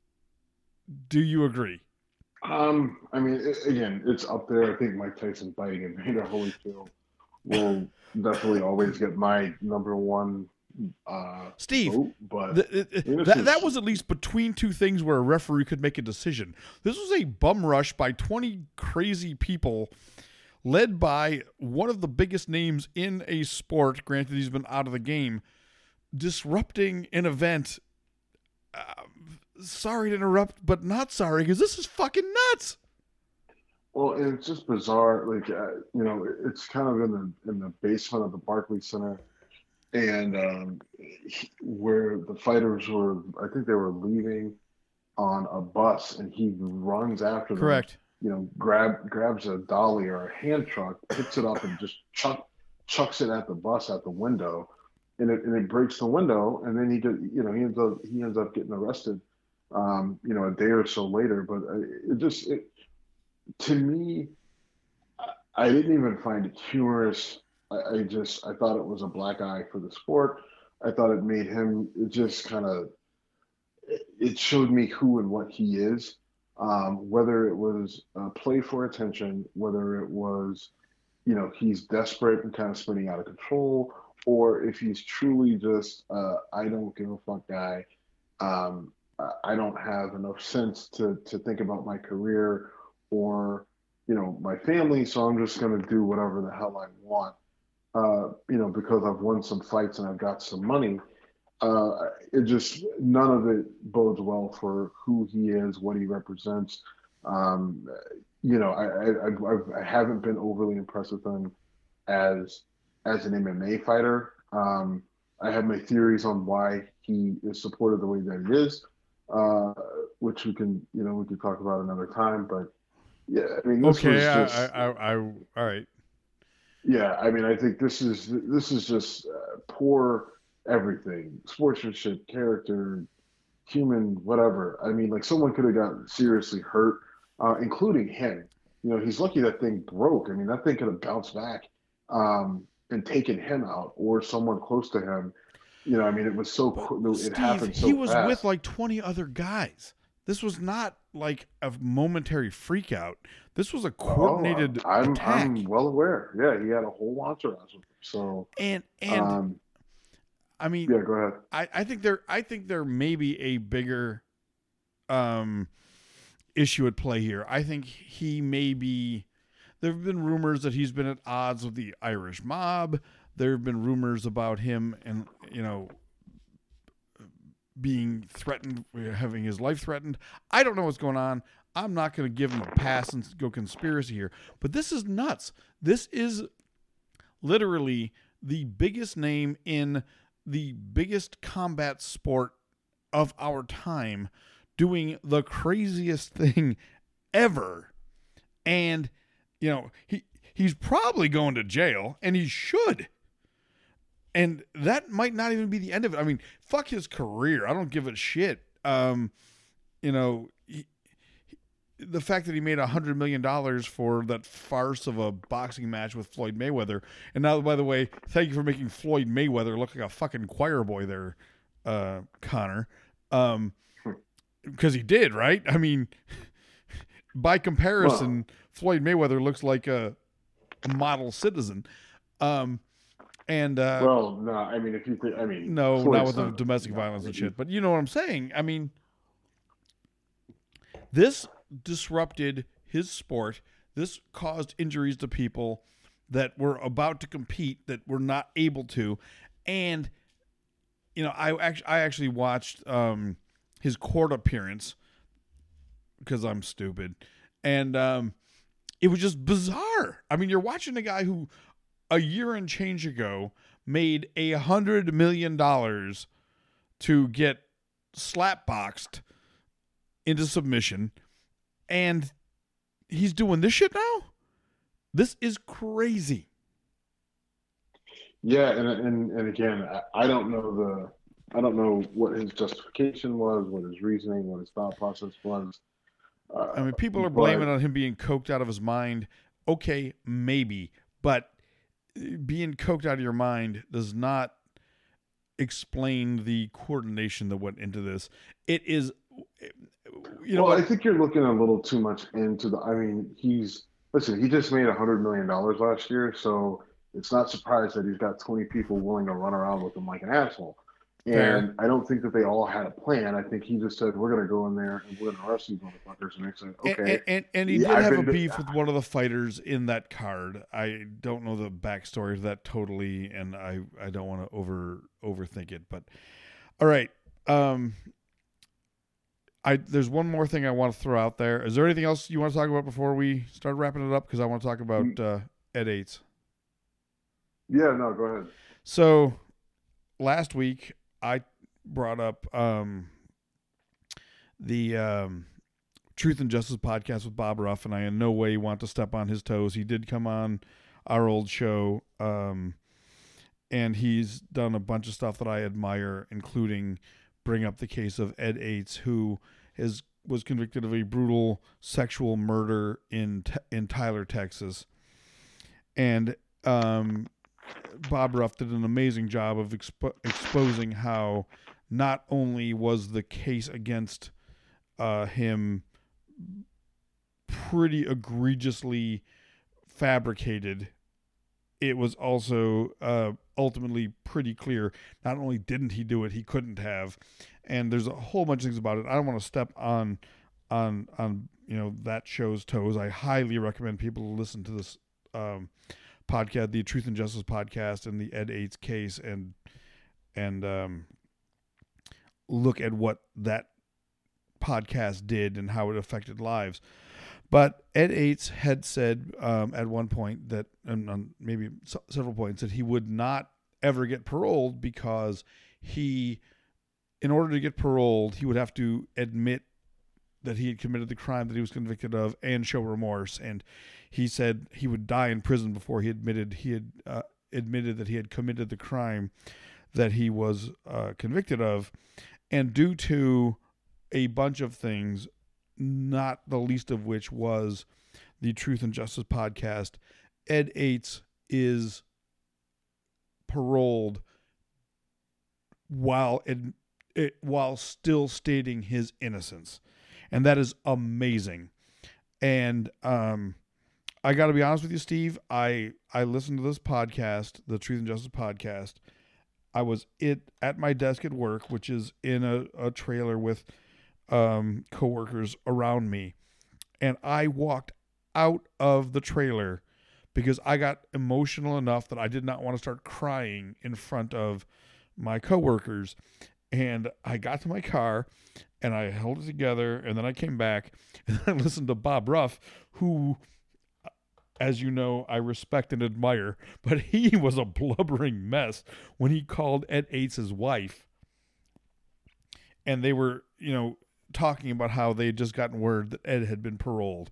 Do you agree? Um, I mean, it, again, it's up there. I think Mike Tyson biting Evander Holyfield will definitely always get my number one. Uh, Steve, vote, but th- th- I mean, this that, is- that was at least between two things where a referee could make a decision. This was a bum rush by twenty crazy people led by one of the biggest names in a sport. Granted, he's been out of the game, disrupting an event. Uh, sorry to interrupt, but not sorry, because this is fucking nuts. Well, and it's just bizarre. Like, uh, you know, it- it's kind of in the in the basement of the Barclays Center, and um, he- where the fighters were, I think they were leaving on a bus, and he runs after them. Correct. You know, grab grabs a dolly or a hand truck, picks it up, and just chuck chucks it at the bus at the window, and it and it breaks the window, and then he get, you know he ends up he ends up getting arrested, um, you know, a day or so later. But uh, it just it. To me, I didn't even find it humorous. I, I just I thought it was a black eye for the sport. I thought it made him. It just kind of it showed me who and what he is. Um, whether it was a play for attention, whether it was, you know, he's desperate and kind of spinning out of control, or if he's truly just uh, I don't give a fuck guy. Um, I don't have enough sense to to think about my career or, you know, my family, so I'm just going to do whatever the hell I want, uh, you know, because I've won some fights and I've got some money. uh, it just none of it bodes well for who he is, what he represents. Um, you know, I, I I I haven't been overly impressed with him as as an M M A fighter. Um, I have my theories on why he is supported the way that he is, uh, which we can you know we could talk about another time. But yeah, I mean, this Okay, was I, just I, I, I, all right. yeah. I mean, I think this is this is just uh, poor everything, sportsmanship, character, human, whatever. I mean, like someone could have gotten seriously hurt, uh, including him. You know, he's lucky that thing broke. I mean, that thing could have bounced back um, and taken him out or someone close to him. You know, I mean, it was so qu- it Steve, happened so he was fast. with like twenty other guys. This was not like a momentary freak out. This was a coordinated oh, I'm, attack. I'm well aware. Yeah, he had a whole entourage of them. So and and um, I mean, yeah, go ahead. I, I think there I think there may be a bigger um issue at play here. I think he may be. There have been rumors that he's been at odds with the Irish mob. There have been rumors about him and, you know, being threatened, having his life threatened. I don't know what's going on. I'm not going to give him a pass and go conspiracy here. But this is nuts. This is literally the biggest name in the biggest combat sport of our time doing the craziest thing ever. And, you know, he he's probably going to jail, and he should. And that might not even be the end of it. I mean, fuck his career. I don't give a shit. Um, you know, he, he, the fact that he made one hundred million dollars for that farce of a boxing match with Floyd Mayweather. And now, by the way, thank you for making Floyd Mayweather look like a fucking choir boy there, uh, Connor. Um, because he did, right? I mean, by comparison, well, Floyd Mayweather looks like a model citizen. Um, and uh, well, no, I mean, if you think, I mean, no, Floyd's not with the not, domestic no, violence and he, shit. But you know what I'm saying? I mean, this disrupted his sport. This caused injuries to people that were about to compete that were not able to. And you know, I actually, I actually watched um, his court appearance because I'm stupid, and um, it was just bizarre. I mean, you're watching a guy who a year and change ago made a hundred million dollars to get slapboxed into submission, and he's doing this shit now. This is crazy. Yeah, and and and again, I don't know the, I don't know what his justification was, what his reasoning, what his thought process was. Uh, I mean, people are but, blaming on him being coked out of his mind. Okay, maybe, but being coked out of your mind does not explain the coordination that went into this. It is, you know, well, what? I think you're looking a little too much into the. I mean, he's listen. He just made a hundred million dollars last year, so it's not surprised that he's got twenty people willing to run around with him like an asshole. And Fair. I don't think that they all had a plan. I think he just said, we're going to go in there and we're going to arrest these motherfuckers. And they said, okay. And, and, and he yeah, did I've have a been, beef with one of the fighters in that card. I don't know the backstory of that totally, and I, I don't want to over overthink it. But, all right. Um, I There's one more thing I want to throw out there. Is there anything else you want to talk about before we start wrapping it up? Because I want to talk about uh, Ed Yates. Yeah, no, go ahead. So, last week, I brought up um, the um, Truth and Justice podcast with Bob Ruff, and I in no way want to step on his toes. He did come on our old show, um, and he's done a bunch of stuff that I admire, including bring up the case of Ed Yates, who is was convicted of a brutal sexual murder in in Tyler, Texas, and um, Bob Ruff did an amazing job of expo- exposing how not only was the case against uh, him pretty egregiously fabricated, it was also uh, ultimately pretty clear. Not only didn't he do it, he couldn't have. And there's a whole bunch of things about it. I don't want to step on, on, on you know that show's toes. I highly recommend people listen to this um, podcast, the Truth and Justice podcast, and the Ed Yates case, and and um, look at what that podcast did and how it affected lives. But Ed Ates had said um, at one point that, and on maybe s- several points, that he would not ever get paroled because he, in order to get paroled, he would have to admit that he had committed the crime that he was convicted of and show remorse. And he said he would die in prison before he admitted he had uh, admitted that he had committed the crime that he was uh, convicted of. And due to a bunch of things, not the least of which was the Truth and Justice podcast, Ed Ates is paroled while it, it while still stating his innocence, and that is amazing. And um, I got to be honest with you, Steve. I I listened to this podcast, the Truth and Justice podcast. I was it at my desk at work, which is in a, a trailer with um, coworkers around me, and I walked out of the trailer because I got emotional enough that I did not want to start crying in front of my coworkers. And I got to my car and I held it together, and then I came back and I listened to Bob Ruff, who, as you know, I respect and admire, but he was a blubbering mess when he called Ed Ates' wife. And they were, you know, talking about how they had just gotten word that Ed had been paroled.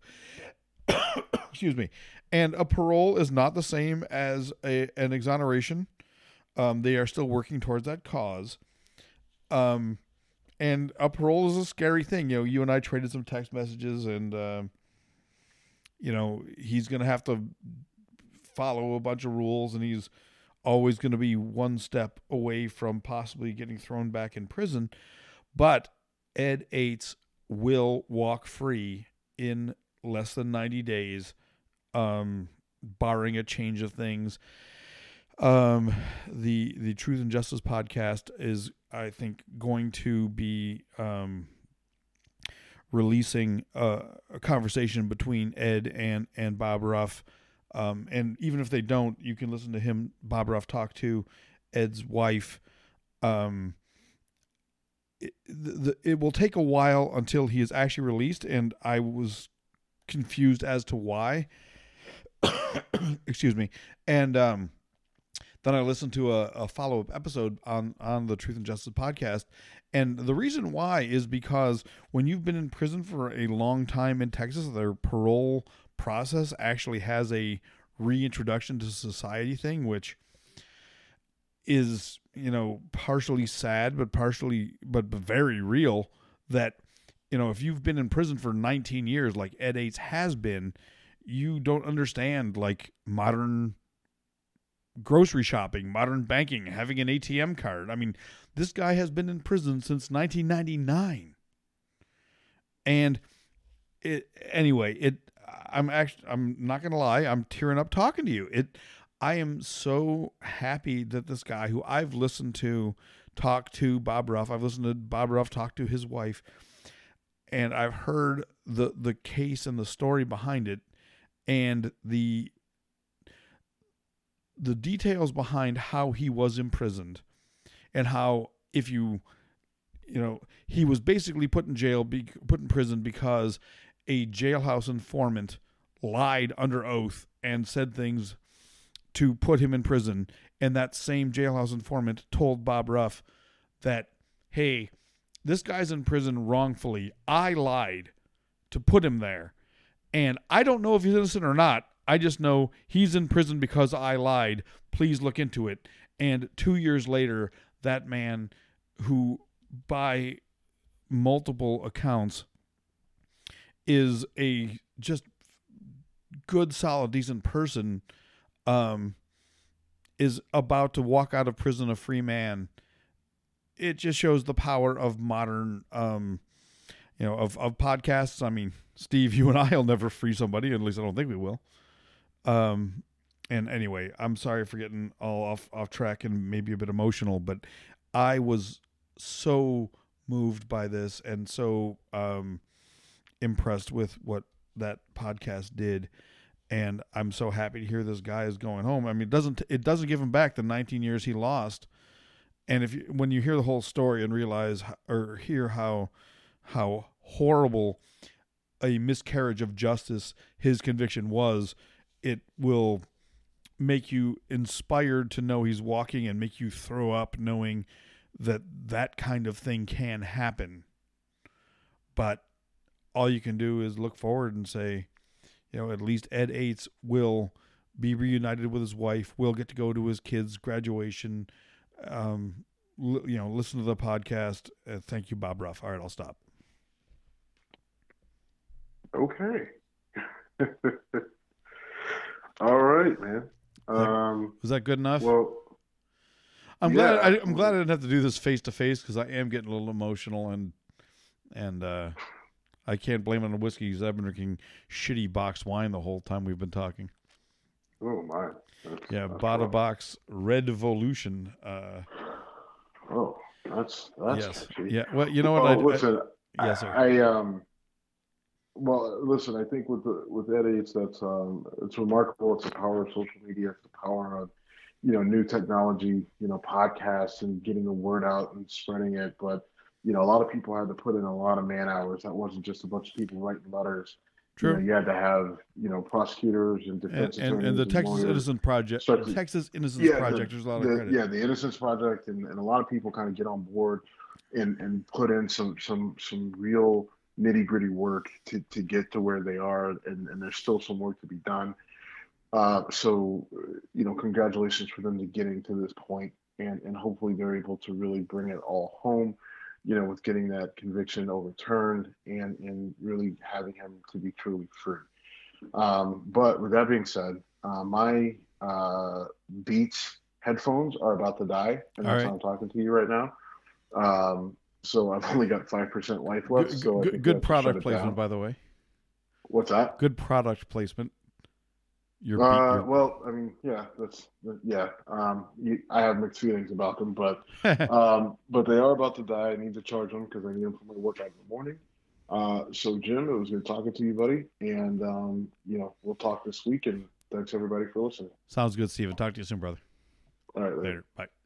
Excuse me. And a parole is not the same as a, an exoneration. Um, they are still working towards that cause. Um, and a parole is a scary thing. You know, you and I traded some text messages, and, uh, you know, he's going to have to follow a bunch of rules, and he's always going to be one step away from possibly getting thrown back in prison. But Ed Ates will walk free in less than ninety days, um, barring a change of things. Um, the the Truth and Justice podcast is, I think, going to be um, releasing a, a conversation between Ed and, and Bob Ruff. Um, and even if they don't, you can listen to him, Bob Ruff, talk to Ed's wife. Um, it, the, it will take a while until he is actually released, and I was confused as to why. Excuse me. And um, then I listened to a, a follow-up episode on, on the Truth and Justice podcast. And the reason why is because when you've been in prison for a long time in Texas, their parole process actually has a reintroduction to society thing, which is, you know, partially sad, but partially, but, but very real, that, you know, if you've been in prison for nineteen years, like Ed Ates has been, you don't understand, like, modern grocery shopping, modern banking, having an A T M card. I mean, this guy has been in prison since nineteen ninety-nine. And it, anyway, it, I'm actually, I'm not going to lie, I'm tearing up talking to you. It, I am so happy that this guy who I've listened to talk to Bob Ruff, I've listened to Bob Ruff talk to his wife, and I've heard the, the case and the story behind it, and the, the details behind how he was imprisoned, and how, if you, you know, he was basically put in jail, be, put in prison because a jailhouse informant lied under oath and said things to put him in prison. And that same jailhouse informant told Bob Ruff that, hey, this guy's in prison wrongfully. I lied to put him there. And I don't know if he's innocent or not. I just know he's in prison because I lied. Please look into it. And two years later, that man, who by multiple accounts is a just good, solid, decent person, um, is about to walk out of prison a free man. It just shows the power of modern, um, you know, of, of podcasts. I mean, Steve, you and I will never free somebody, at least I don't think we will. Um, and anyway, I'm sorry for getting all off, off track and maybe a bit emotional, but I was so moved by this and so, um, impressed with what that podcast did. And I'm so happy to hear this guy is going home. I mean, it doesn't, it doesn't give him back the nineteen years he lost. And if you, when you hear the whole story and realize h- or hear how how horrible a miscarriage of justice his conviction was, it will make you inspired to know he's walking and make you throw up knowing that that kind of thing can happen. But all you can do is look forward and say, you know, at least Ed Ates will be reunited with his wife, will get to go to his kids' graduation. Um, l- you know, listen to the podcast. Uh, thank you, Bob Ruff. All right, I'll stop. Okay. All right, man. Um, Was that good enough? well, I'm yeah, glad. I, I'm absolutely. glad I didn't have to do this face to face because I am getting a little emotional and and uh, I can't blame it on the whiskey because I've been drinking shitty box wine the whole time we've been talking. oh my. That's, Yeah, that's Bottle rough. Box Red Evolution. Uh, Oh, that's that's yes. catchy. Yeah. Well, you know what? Oh, I, listen. I, yes, sir. I, I um. Well, listen. I think with the with Ed Ates, that's um, it's remarkable. It's the power of social media. It's the power of, you know, new technology. You know, podcasts and getting the word out and spreading it. But you know, a lot of people had to put in a lot of man hours. That wasn't just a bunch of people writing letters. True. You know, you had to have, you know, prosecutors and and, defense and, attorneys and the Texas lawyers. Innocent Project, start to- Texas Innocence Yeah, Project. the, There's a lot the- of credit. yeah, the Innocence Project, and, and a lot of people kind of get on board and, and put in some some some real nitty gritty work to, to get to where they are, and, and there's still some work to be done. Uh, so, you know, congratulations for them to getting to this point, and and hopefully they're able to really bring it all home, you know, with getting that conviction overturned and and really having him to be truly free. Um, but with that being said, uh, my uh, Beats headphones are about to die, and All that's right. how I'm talking to you right now. Um, so I've only got five percent life left. Good, so I good, think good we have to product shut it placement, down. by the way. What's that? Good product placement. Your, beat- Uh, your well, I mean, yeah, that's yeah. Um, you, I have mixed feelings about them, but um, but they are about to die. I need to charge them because I need them for my workout in the morning. Uh, so Jim, it was good talking to you, buddy, and um, you know, we'll talk this week. And thanks everybody for listening. Sounds good, Steven. Talk to you soon, brother. All right, later. Later. Bye.